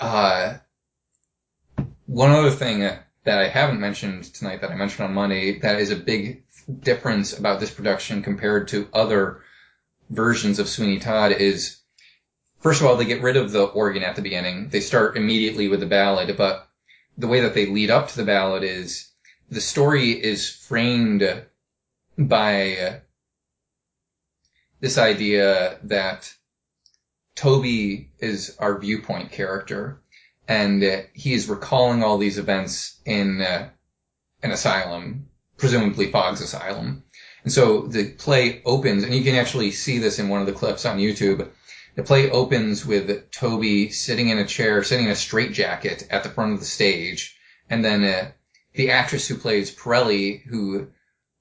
one other thing that I haven't mentioned tonight that I mentioned on Monday that is a big difference about this production compared to other versions of Sweeney Todd is, first of all, they get rid of the organ at the beginning. They start immediately with the ballad, but the way that they lead up to the ballad is the story is framed by this idea that Toby is our viewpoint character, and he is recalling all these events in an asylum, presumably Fogg's asylum. And so the play opens, and you can actually see this in one of the clips on YouTube. The play opens with Toby sitting in a chair, sitting in a straitjacket at the front of the stage, and then the actress who plays Pirelli, who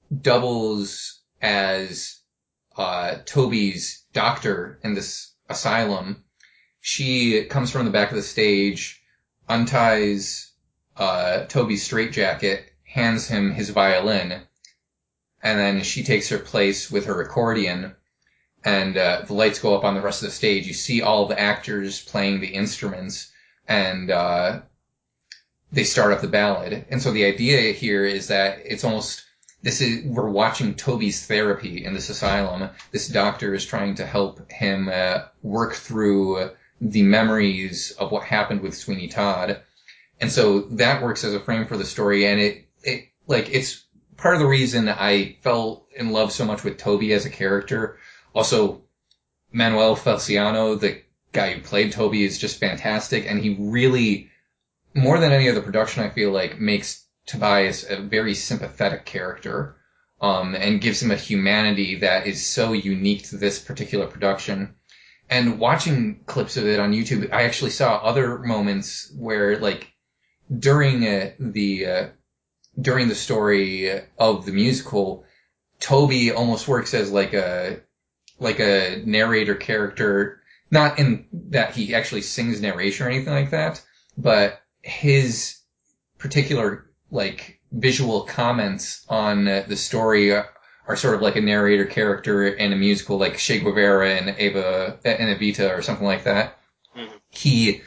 doubles as Toby's doctor in this asylum. She comes from the back of the stage, unties Toby's straitjacket, hands him his violin, and then she takes her place with her accordion, and the lights go up on the rest of the stage. You see all the actors playing the instruments, and they start up the ballad. And so the idea here is that it's almost, we're watching Toby's therapy in this asylum. This doctor is trying to help him work through the memories of what happened with Sweeney Todd. And so that works as a frame for the story, and it's part of the reason I fell in love so much with Toby as a character. Also, Manuel Feliciano, the guy who played Toby, is just fantastic, and he really, more than any other production, I feel like, makes Tobias a very sympathetic character, and gives him a humanity that is so unique to this particular production. And watching clips of it on YouTube, I actually saw other moments where, like, during the story of the musical, Toby almost works as like a narrator character, not in that he actually sings narration or anything like that, but his particular, like, visual comments on the story are sort of like a narrator character in a musical like Che Guevara and Evita or something like that. Mm-hmm. He,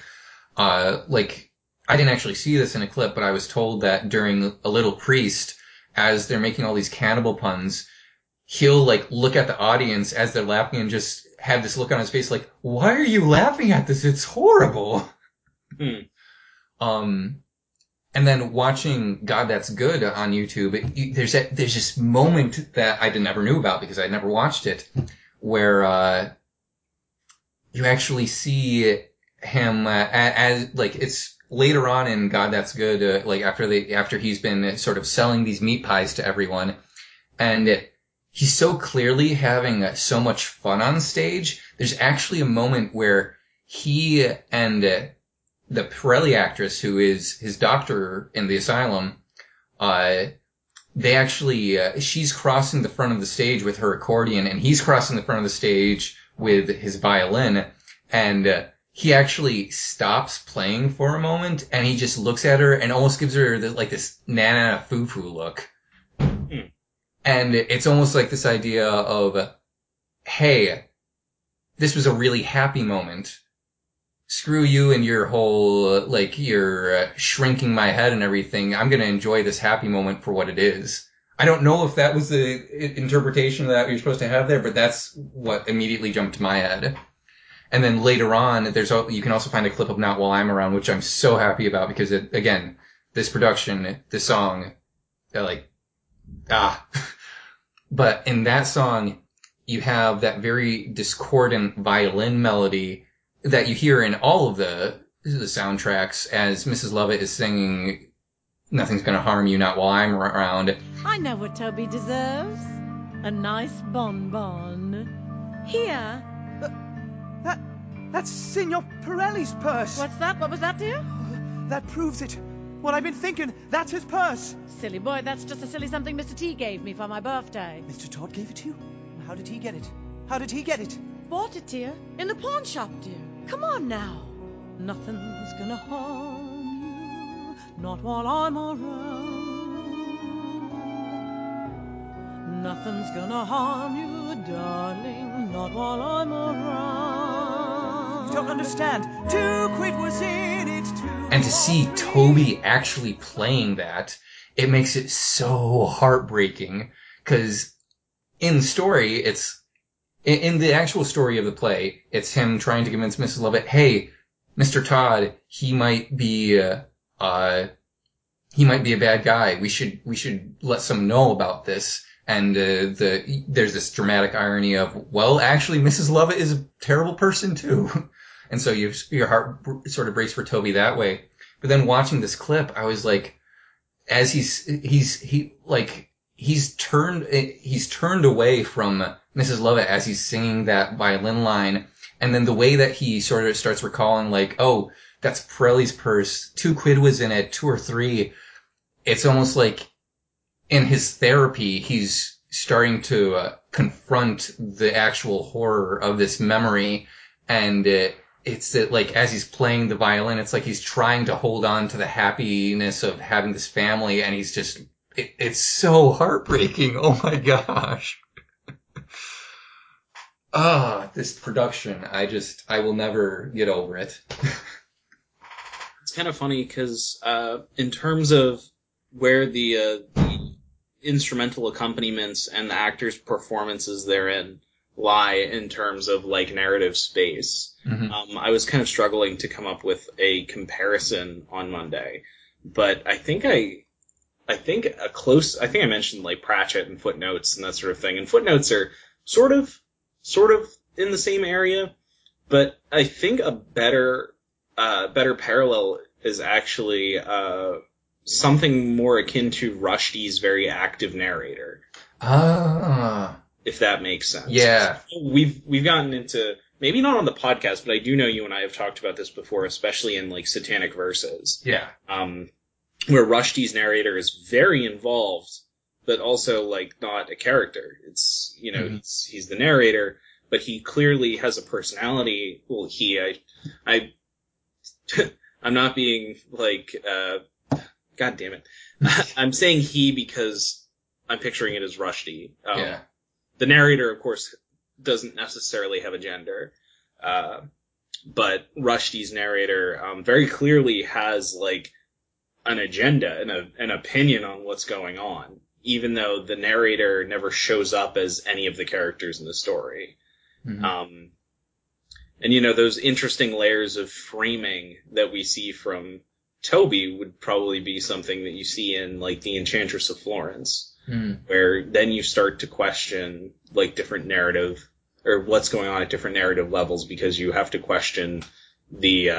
I didn't actually see this in a clip, but I was told that during A Little Priest, as they're making all these cannibal puns, he'll, like, look at the audience as they're laughing and just have this look on his face like, why are you laughing at this? It's horrible. And then watching God That's Good on YouTube, there's this moment that I never knew about because I'd never watched it, where you actually see him as, like, it's later on in God That's Good, like after he's been sort of selling these meat pies to everyone, and he's so clearly having so much fun on stage. There's actually a moment where he and the Pirelli actress, who is his doctor in the asylum, they actually, she's crossing the front of the stage with her accordion, and he's crossing the front of the stage with his violin, and he actually stops playing for a moment, and he just looks at her and almost gives her this nana foo-foo look. And it's almost like this idea of, hey, this was a really happy moment. Screw you and your whole, like, you're shrinking my head and everything. I'm going to enjoy this happy moment for what it is. I don't know if that was the interpretation that you're supposed to have there, but that's what immediately jumped to my head. And then later on, you can also find a clip of Not While I'm Around, which I'm so happy about because, again, this production, this song, But in that song, you have that very discordant violin melody that you hear in all of the soundtracks as Mrs. Lovett is singing Nothing's Gonna Harm You, Not While I'm Around. I know what Toby deserves. A nice bonbon. Here. That's Signor Pirelli's purse. What's that? What was that, dear? That proves it. What I've been thinking, that's his purse. Silly boy, that's just a silly something Mr. T gave me for my birthday. Mr. Todd gave it to you? How did he get it? How did he get it? Bought it, dear. In the pawn shop, dear. Come on now. Nothing's gonna harm you, not while I'm around. Nothing's gonna harm you, darling, not while I'm around. You don't understand. 2 quid was in it too. And to see Toby actually playing that, it makes it so heartbreaking. Because in the story, in the actual story of the play, it's him trying to convince Mrs. Lovett, hey, Mr. Todd, he might be a bad guy. We should let some know about this. And there's this dramatic irony of, well, actually, Mrs. Lovett is a terrible person too. And so your heart sort of breaks for Toby that way. But then watching this clip, I was like, as he's turned away from Mrs. Lovett as he's singing that violin line. And then the way that he sort of starts recalling, like, oh, that's Pirelli's purse. 2 quid was in it, 2 or 3. It's almost like in his therapy, he's starting to confront the actual horror of this memory, and it's like as he's playing the violin, it's like he's trying to hold on to the happiness of having this family, and he's just, it's so heartbreaking. Oh my gosh. This production, I will never get over it. It's kind of funny because in terms of where the instrumental accompaniments and the actors' performances therein lie in terms of like narrative space, I was kind of struggling to come up with a comparison on Monday, but I think I mentioned like Pratchett and Footnotes and that sort of thing, and Footnotes are sort of in the same area, but I think a better parallel is actually something more akin to Rushdie's very active narrator. If that makes sense. Yeah. We've gotten into, maybe not on the podcast, but I do know you and I have talked about this before, especially in like Satanic Verses. Yeah. Where Rushdie's narrator is very involved, but also like not a character. It's, you know, he's the narrator, but he clearly has a personality. Well, I'm not being like, God damn it. I'm saying he because I'm picturing it as Rushdie. Yeah. The narrator, of course, doesn't necessarily have a gender. But Rushdie's narrator, very clearly has like an agenda and an opinion on what's going on, even though the narrator never shows up as any of the characters in the story. And, you know, those interesting layers of framing that we see from Toby would probably be something that you see in, like, The Enchantress of Florence, where then you start to question, like, different narrative, or what's going on at different narrative levels, because you have to question who's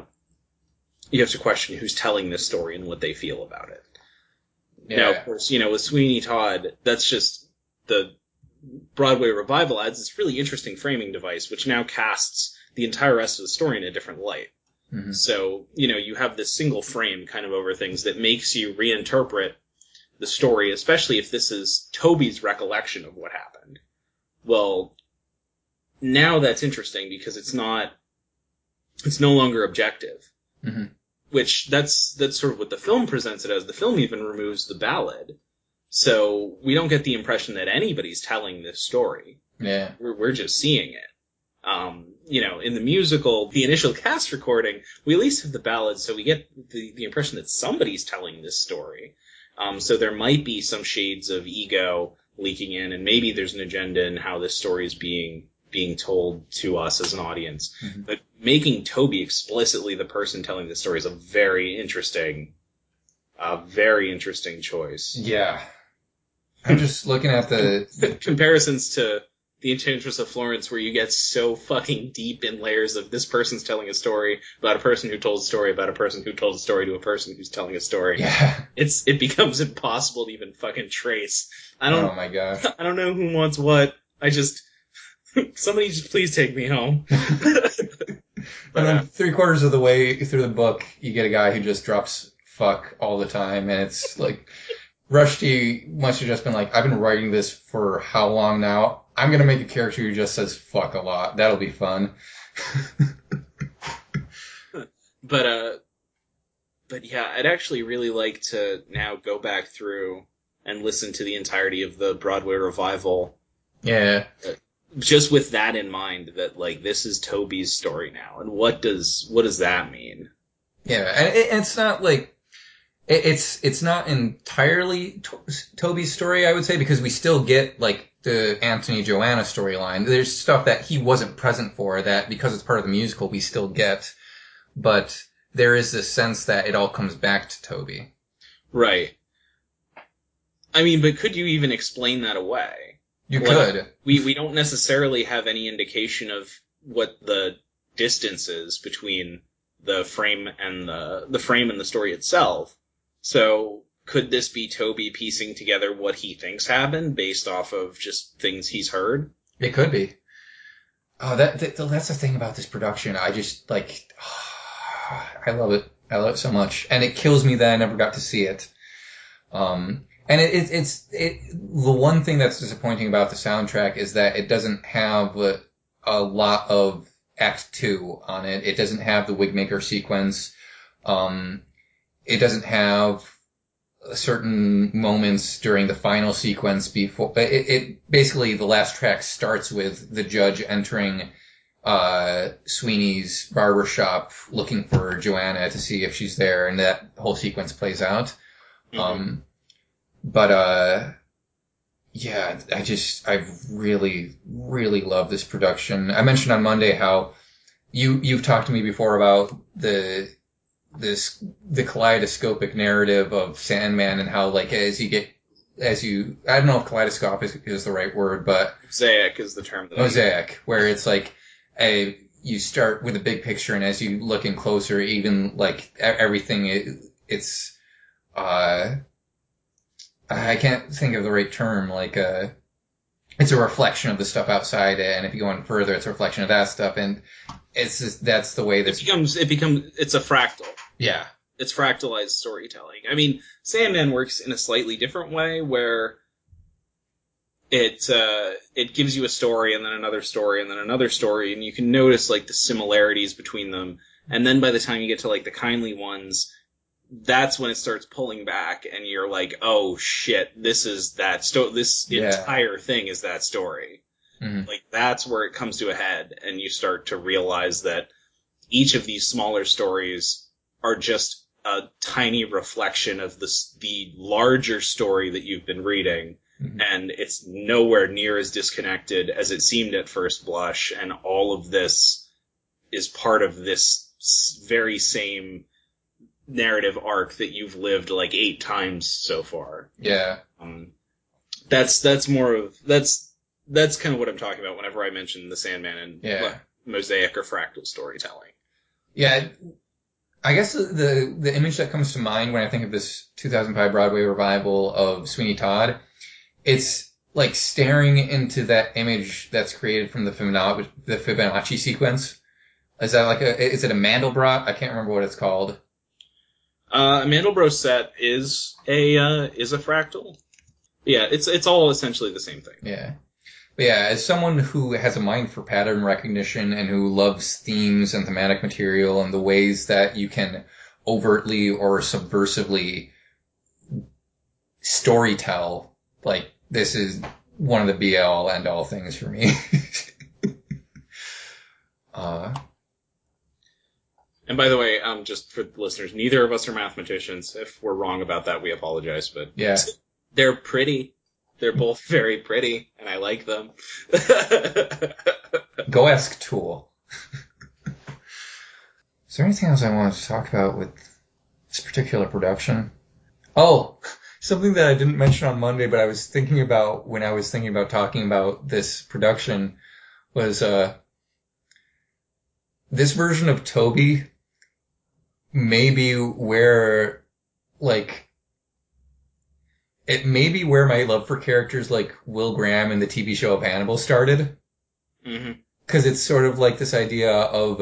telling this story and what they feel about it. Yeah. Now, of course, you know, with Sweeney Todd, that's just the Broadway revival adds this really interesting framing device, which now casts the entire rest of the story in a different light. So, you know, you have this single frame kind of over things that makes you reinterpret the story, especially if this is Toby's recollection of what happened. Well, now that's interesting because it's no longer objective. Which that's sort of what the film presents it as. The film even removes the ballad. So we don't get the impression that anybody's telling this story. Yeah. We're just seeing it. You know, in the musical, the initial cast recording, we at least have the ballad, so we get the impression that somebody's telling this story. So there might be some shades of ego leaking in, and maybe there's an agenda in how this story is being told to us as an audience. But making Toby explicitly the person telling the story is a very interesting choice. Yeah. I'm just looking at the comparisons to The Enchantress of Florence, where you get so fucking deep in layers of this person's telling a story about a person who told a story about a person who told a story to a person who's telling a story. Yeah. It becomes impossible to even fucking trace. Oh my gosh. I don't know who wants what. Somebody just please take me home. And then 3/4 of the way through the book, you get a guy who just drops fuck all the time, and it's like, Rushdie must have just been like, I've been writing this for how long now? I'm gonna make a character who just says fuck a lot. That'll be fun. But yeah, I'd actually really like to now go back through and listen to the entirety of the Broadway revival. Yeah. Just with that in mind, that like this is Toby's story now, and what does that mean? Yeah, and it's not like it's not entirely Toby's story, I would say, because we still get like the Anthony Joanna storyline. There's stuff that he wasn't present for that, because it's part of the musical, we still get, but there is this sense that it all comes back to Toby. Right. I mean, but could you even explain that away? You could. We don't necessarily have any indication of what the distance is between the frame and the story itself. So could this be Toby piecing together what he thinks happened based off of just things he's heard? It could be. Oh, that's the thing about this production. I just like, I love it. I love it so much, and it kills me that I never got to see it. And the one thing that's disappointing about the soundtrack is that it doesn't have a lot of Act 2 on it. It doesn't have the Wigmaker sequence. It doesn't have certain moments during the final sequence before. It basically, the last track starts with the judge entering Sweeney's barbershop looking for Joanna to see if she's there, and that whole sequence plays out. Mm-hmm. Yeah, I really, really love this production. I mentioned on Monday how you've talked to me before about the kaleidoscopic narrative of Sandman, and how, like, I don't know if kaleidoscope is the right word, but mosaic is the term. Mosaic, where it's like you start with a big picture, and as you look in closer, even like everything, it's I can't think of the right term, like it's a reflection of the stuff outside it, and if you go on further, it's a reflection of that stuff, and it's just, that's the way this it becomes it's a fractal. Yeah. It's fractalized storytelling. I mean, Sandman works in a slightly different way, where it gives you a story and then another story and then another story, and you can notice, like, the similarities between them. And then by the time you get to, like, the kindly ones, that's when it starts pulling back, and you're like, oh shit, this is that entire thing is that story. Mm-hmm. Like, that's where it comes to a head, and you start to realize that each of these smaller stories are just a tiny reflection of the larger story that you've been reading. Mm-hmm. And it's nowhere near as disconnected as it seemed at first blush, and all of this is part of this very same narrative arc that you've lived like 8 times so far. Yeah. That's kind of what I'm talking about whenever I mention the Sandman and mosaic or fractal storytelling. Yeah. I guess the image that comes to mind when I think of this 2005 Broadway revival of Sweeney Todd, it's like staring into that image that's created from the Fibonacci sequence. Is that is it a Mandelbrot? I can't remember what it's called. A Mandelbrot set is a fractal. Yeah, it's all essentially the same thing. Yeah. But yeah, as someone who has a mind for pattern recognition and who loves themes and thematic material and the ways that you can overtly or subversively storytell, like, this is one of the be-all, end-all things for me. And by the way, just for the listeners, neither of us are mathematicians. If we're wrong about that, we apologize. But yeah, they're pretty. They're both very pretty, and I like them. Go ask Tool. Is there anything else I wanted to talk about with this particular production? Oh, something that I didn't mention on Monday, but I was thinking about when I was thinking about talking about this production was this version of Toby may be where, like, it may be where my love for characters like Will Graham in the TV show of Hannibal started. Mm-hmm. Because it's sort of like this idea of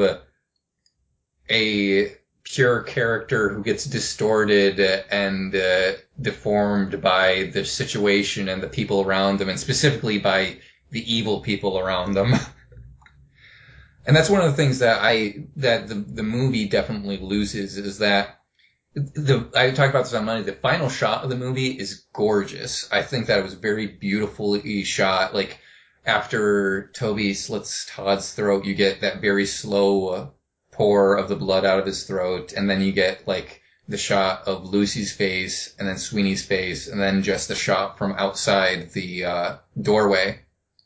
a pure character who gets distorted and deformed by the situation and the people around them, and specifically by the evil people around them. And that's one of the things that the movie definitely loses, is that I talked about this on Monday. The final shot of the movie is gorgeous. I think that it was very beautifully shot. Like, after Toby slits Todd's throat, you get that very slow pour of the blood out of his throat, and then you get, like, the shot of Lucy's face, and then Sweeney's face, and then just the shot from outside the doorway.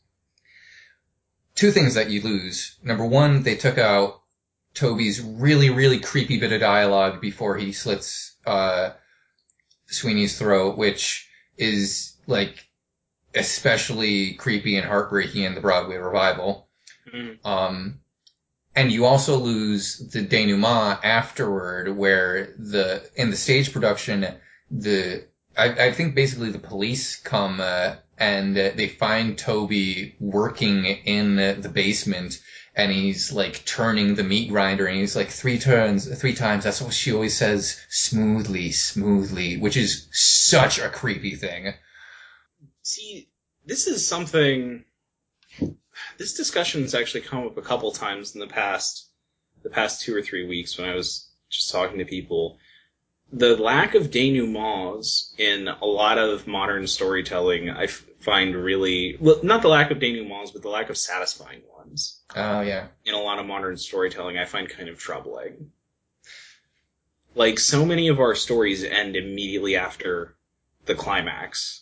2 things that you lose. Number 1, they took out Toby's really, really creepy bit of dialogue before he slits Sweeney's throat, which is, like, especially creepy and heartbreaking in the Broadway revival. Mm-hmm. And you also lose the denouement afterward, where in the stage production, I think basically the police come and they find Toby working in the basement, and he's like turning the meat grinder, and he's like three times. That's what she always says, smoothly, which is such a creepy thing. See, this is something. This discussion has actually come up a couple times in the past 2 or 3 weeks when I was just talking to people. The lack of denouements in a lot of modern storytelling, I find really, well, not the lack of denouements, but the lack of satisfying ones. Oh, yeah. In a lot of modern storytelling, I find kind of troubling. Like, so many of our stories end immediately after the climax.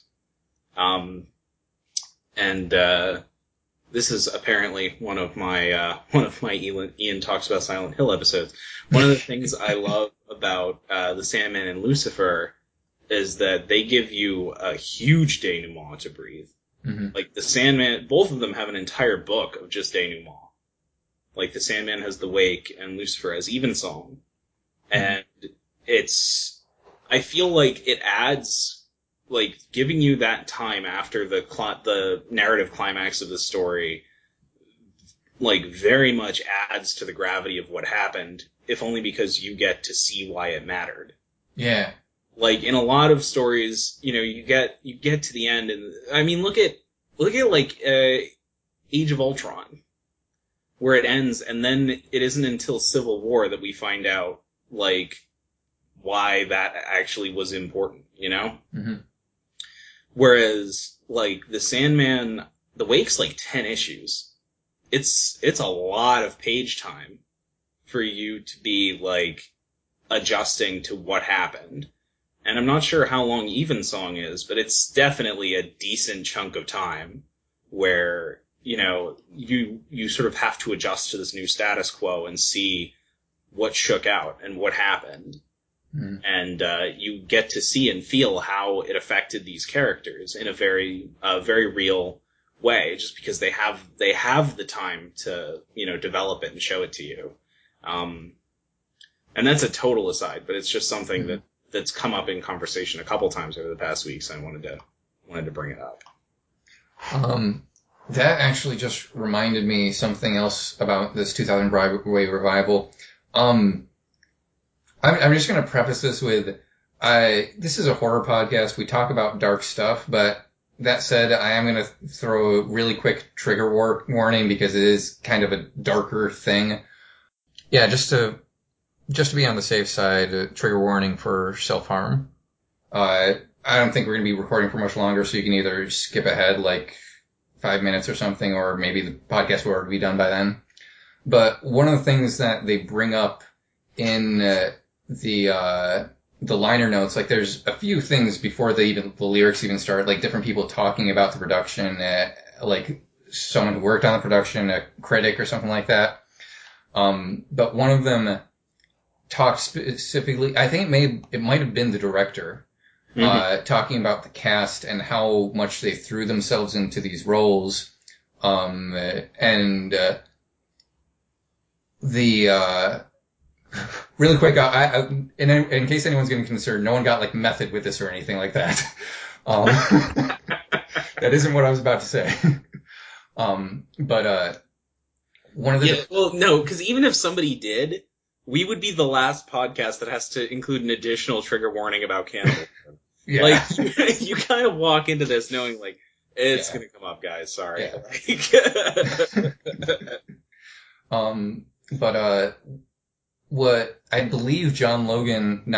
This is apparently one of my Ian Talks About Silent Hill episodes. One of the things I love about The Sandman and Lucifer is that they give you a huge denouement to breathe. Mm-hmm. Like The Sandman, both of them have an entire book of just denouement. Like The Sandman has The Wake and Lucifer has Evensong. And I feel like it adds, like, giving you that time after the narrative climax of the story, like, very much adds to the gravity of what happened, if only because you get to see why it mattered. Yeah. Like, in a lot of stories, you know, you get to the end, and, I mean, look at like, Age of Ultron, where it ends, and then it isn't until Civil War that we find out, like, why that actually was important, you know? Mm-hmm. Whereas, like, The Sandman, The Wake's like 10 issues. It's a lot of page time for you to be, like, adjusting to what happened. And I'm not sure how long Evensong is, but it's definitely a decent chunk of time where, you know, you sort of have to adjust to this new status quo and see what shook out and what happened. Mm-hmm. And you get to see and feel how it affected these characters in a very real way, just because they have the time to, you know, develop it and show it to you. And that's a total aside, but it's just something that's come up in conversation a couple times over the past weeks. I wanted to bring it up. That actually just reminded me something else about this 2000 Broadway revival. I'm just going to preface this with, this is a horror podcast. We talk about dark stuff, but that said, I am going to throw a really quick trigger warning because it is kind of a darker thing. Yeah, just to be on the safe side, trigger warning for self-harm. I don't think we're going to be recording for much longer, so you can either skip ahead like 5 minutes or something, or maybe the podcast will already be done by then. But one of the things that they bring up in the liner notes, like there's a few things before the lyrics even start, like different people talking about the production, like someone who worked on the production, a critic or something like that. But one of them talked specifically, I think it might have been the director, talking about the cast and how much they threw themselves into these roles. Really quick, in case anyone's getting concerned, no one got like method with this or anything like that. That isn't what I was about to say. But one of the... Yeah, well, no, because even if somebody did, we would be the last podcast that has to include an additional trigger warning about cannibalism. Yeah. Like, you kind of walk into this knowing, like, it's going to come up, guys, sorry. Yeah. What I believe John Doyle,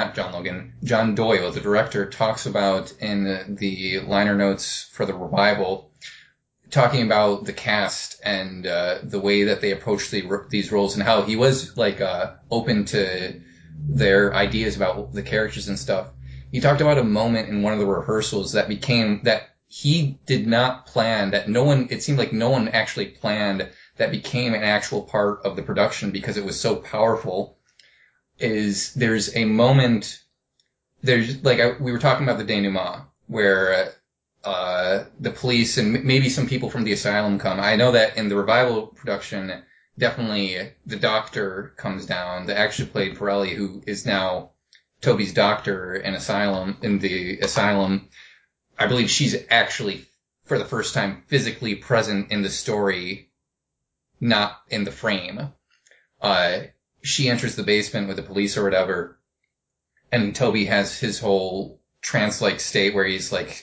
the director, talks about in the liner notes for the revival, talking about the cast and the way that they approach these roles, and how he was like open to their ideas about the characters and stuff. He talked about a moment in one of the rehearsals that he did not plan, it seemed like no one actually planned, that became an actual part of the production because it was so powerful. There's a moment, we were talking about the denouement, where the police and maybe some people from the asylum come. I know that in the revival production, definitely the doctor comes down, that actually played Pirelli, who is now Toby's doctor in the asylum, I believe she's actually, for the first time, physically present in the story, not in the frame. She enters the basement with the police or whatever, and Toby has his whole trance-like state where he's like,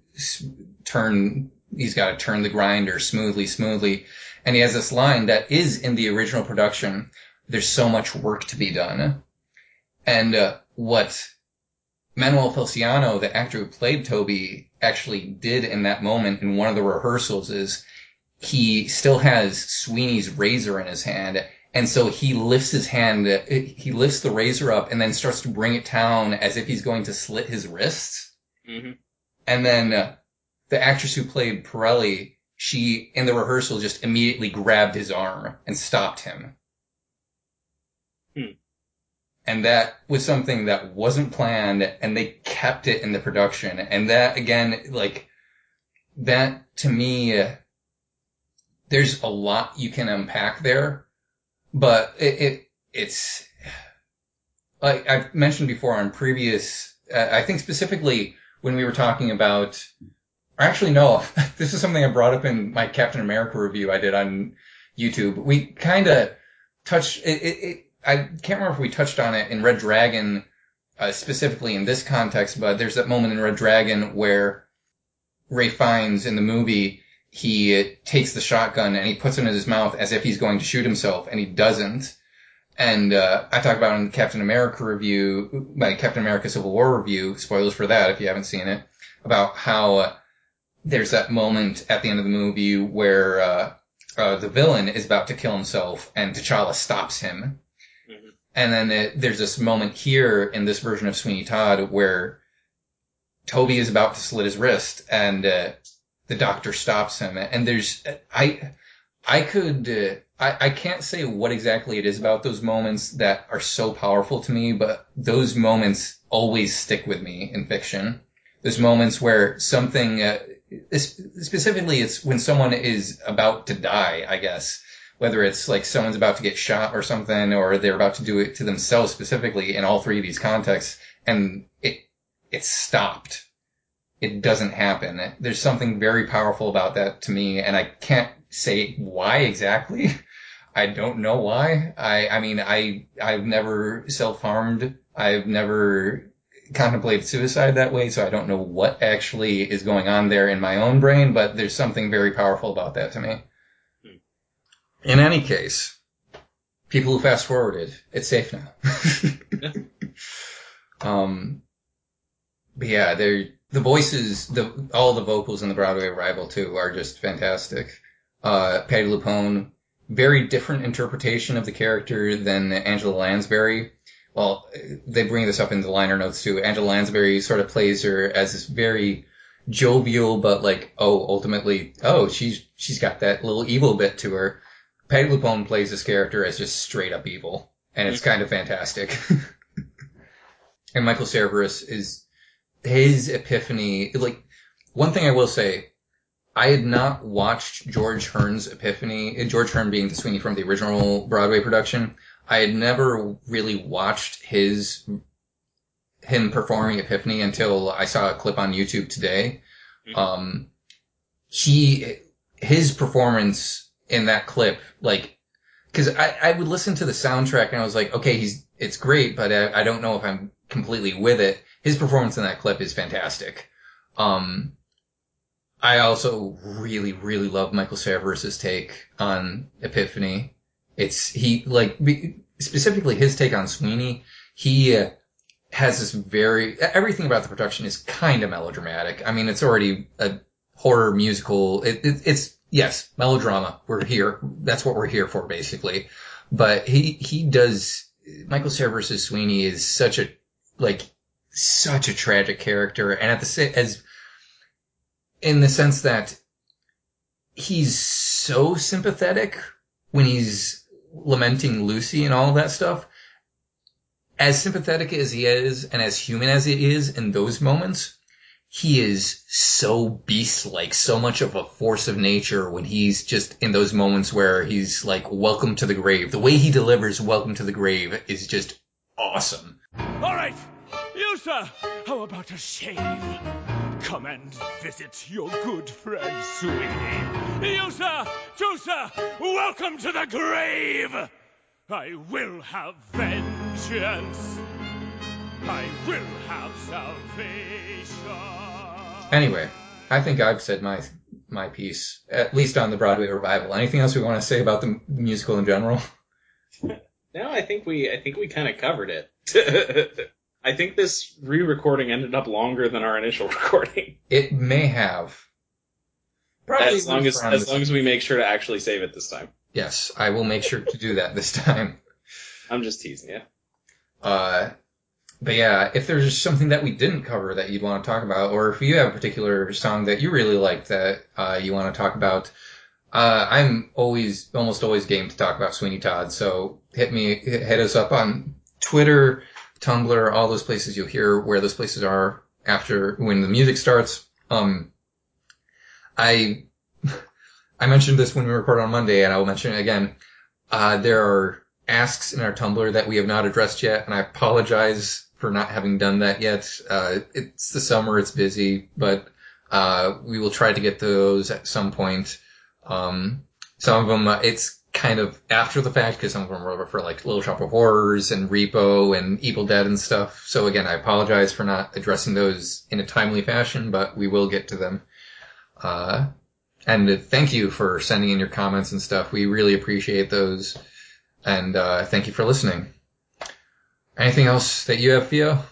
he's got to turn the grinder smoothly, and he has this line that is in the original production, "There's so much work to be done." And what Manuel Feliciano, the actor who played Toby, actually did in that moment in one of the rehearsals is he still has Sweeney's razor in his hand, and so he lifts his hand, he lifts the razor up and then starts to bring it down as if he's going to slit his wrists. Mm-hmm. And then the actress who played Pirelli, she, in the rehearsal, just immediately grabbed his arm and stopped him. And that was something that wasn't planned, and they kept it in the production. And that, again, like, that, to me, there's a lot you can unpack there, but it's, like I've mentioned before on previous, I think specifically when we were talking about, actually no, this is something I brought up in my Captain America review I did on YouTube. We kind of touched, I can't remember if we touched on it in Red Dragon, specifically in this context, but there's that moment in Red Dragon where Ralph Fiennes in the movie, he takes the shotgun and he puts it in his mouth as if he's going to shoot himself, and he doesn't. And I talk about in the Captain America review, my Captain America Civil War review, spoilers for that if you haven't seen it, about how there's that moment at the end of the movie where the villain is about to kill himself and T'Challa stops him. Mm-hmm. And then there's this moment here in this version of Sweeney Todd where Toby is about to slit his wrist and the doctor stops him. And there's, I can't say what exactly it is about those moments that are so powerful to me, but those moments always stick with me in fiction. There's moments where something, specifically it's when someone is about to die, I guess. Whether it's like someone's about to get shot or something, or they're about to do it to themselves specifically in all three of these contexts, and it's stopped. It doesn't happen. There's something very powerful about that to me, and I can't say why exactly. I don't know why. I mean, I've never self-harmed. I've never contemplated suicide that way, so I don't know what actually is going on there in my own brain, but there's something very powerful about that to me. In any case, people who fast forwarded, it's safe now. But yeah, the voices, all the vocals in the Broadway revival too are just fantastic. Patti LuPone, very different interpretation of the character than Angela Lansbury. Well, they bring this up in the liner notes too. Angela Lansbury sort of plays her as this very jovial, but like, ultimately, she's got that little evil bit to her. Patti LuPone plays this character as just straight up evil, and it's kind of fantastic. And Michael Cerveris is his epiphany. Like, one thing I will say, I had not watched George Hearn's Epiphany, George Hearn being the Sweeney from the original Broadway production. I had never really watched him performing Epiphany until I saw a clip on YouTube today. His performance in that clip, like, cause I would listen to the soundtrack and I was like, okay, it's great, but I don't know if I'm completely with it. His performance in that clip is fantastic. I also really, really love Michael Cerveris' take on Epiphany. Specifically his take on Sweeney, he has this everything about the production is kind of melodramatic. I mean, it's already a horror musical. It's, yes, melodrama. We're here. That's what we're here for, basically. But Michael Cerveris' Sweeney is such a tragic character, and in the sense that he's so sympathetic when he's lamenting Lucy and all of that stuff. As sympathetic as he is, and as human as he is in those moments, he is so beast-like, so much of a force of nature when he's just in those moments where he's like, welcome to the grave. The way he delivers welcome to the grave is just awesome. All right, You, sir, how about a shave? Come and visit your good friend Sweeney. You, sir, too, sir, welcome to the grave. I will have vengeance. I will have salvation. Anyway, I think I've said my piece, at least on the Broadway revival. Anything else we want to say about the musical in general? No, I think we kind of covered it. I think this re-recording ended up longer than our initial recording. It may have. Probably as long as we make sure to actually save it this time. Yes, I will make sure to do that this time. I'm just teasing you. But yeah, if there's something that we didn't cover that you'd want to talk about, or if you have a particular song that you really like that you want to talk about, I'm almost always game to talk about Sweeney Todd. So hit us up on Twitter, Tumblr, all those places. You'll hear where those places are after when the music starts. I mentioned this when we recorded on Monday, and I will mention it again. There are asks in our Tumblr that we have not addressed yet, and I apologize for not having done that yet. It's the summer, it's busy, but we will try to get those at some point. Some of them, it's kind of after the fact, because some of them are for like Little Shop of Horrors and Repo and Evil Dead and stuff. So again, I apologize for not addressing those in a timely fashion, but we will get to them. And thank you for sending in your comments and stuff. We really appreciate those. And thank you for listening. Anything else that you have, Theo?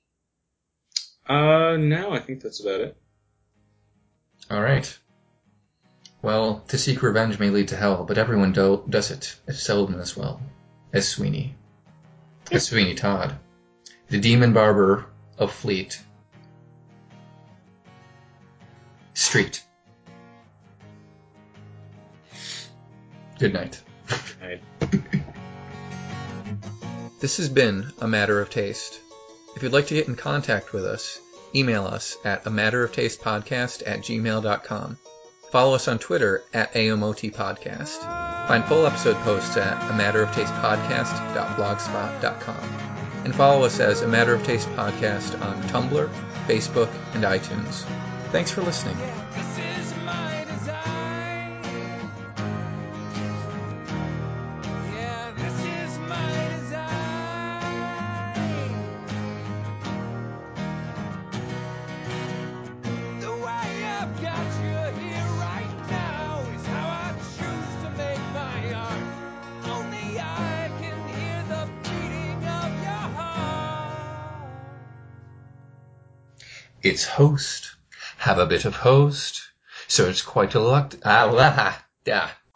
No, I think that's about it. All right. Well, to seek revenge may lead to hell, but everyone does it as seldom as well as Sweeney. As Sweeney Todd, the demon barber of Fleet Street. Good night. Good night. This has been A Matter of Taste. If you'd like to get in contact with us, email us at amatteroftastepodcast@gmail.com. Follow us on Twitter at AMOTpodcast. Find full episode posts at amatteroftastepodcast.blogspot.com. And follow us as A Matter of Taste Podcast on Tumblr, Facebook, and iTunes. Thanks for listening. This is my design. Yeah, this is my design. The way I've got you here right now is how I choose to make my art. Only I can hear the beating of your heart. It's host. Have a bit of host. So it's quite a lot. Yeah.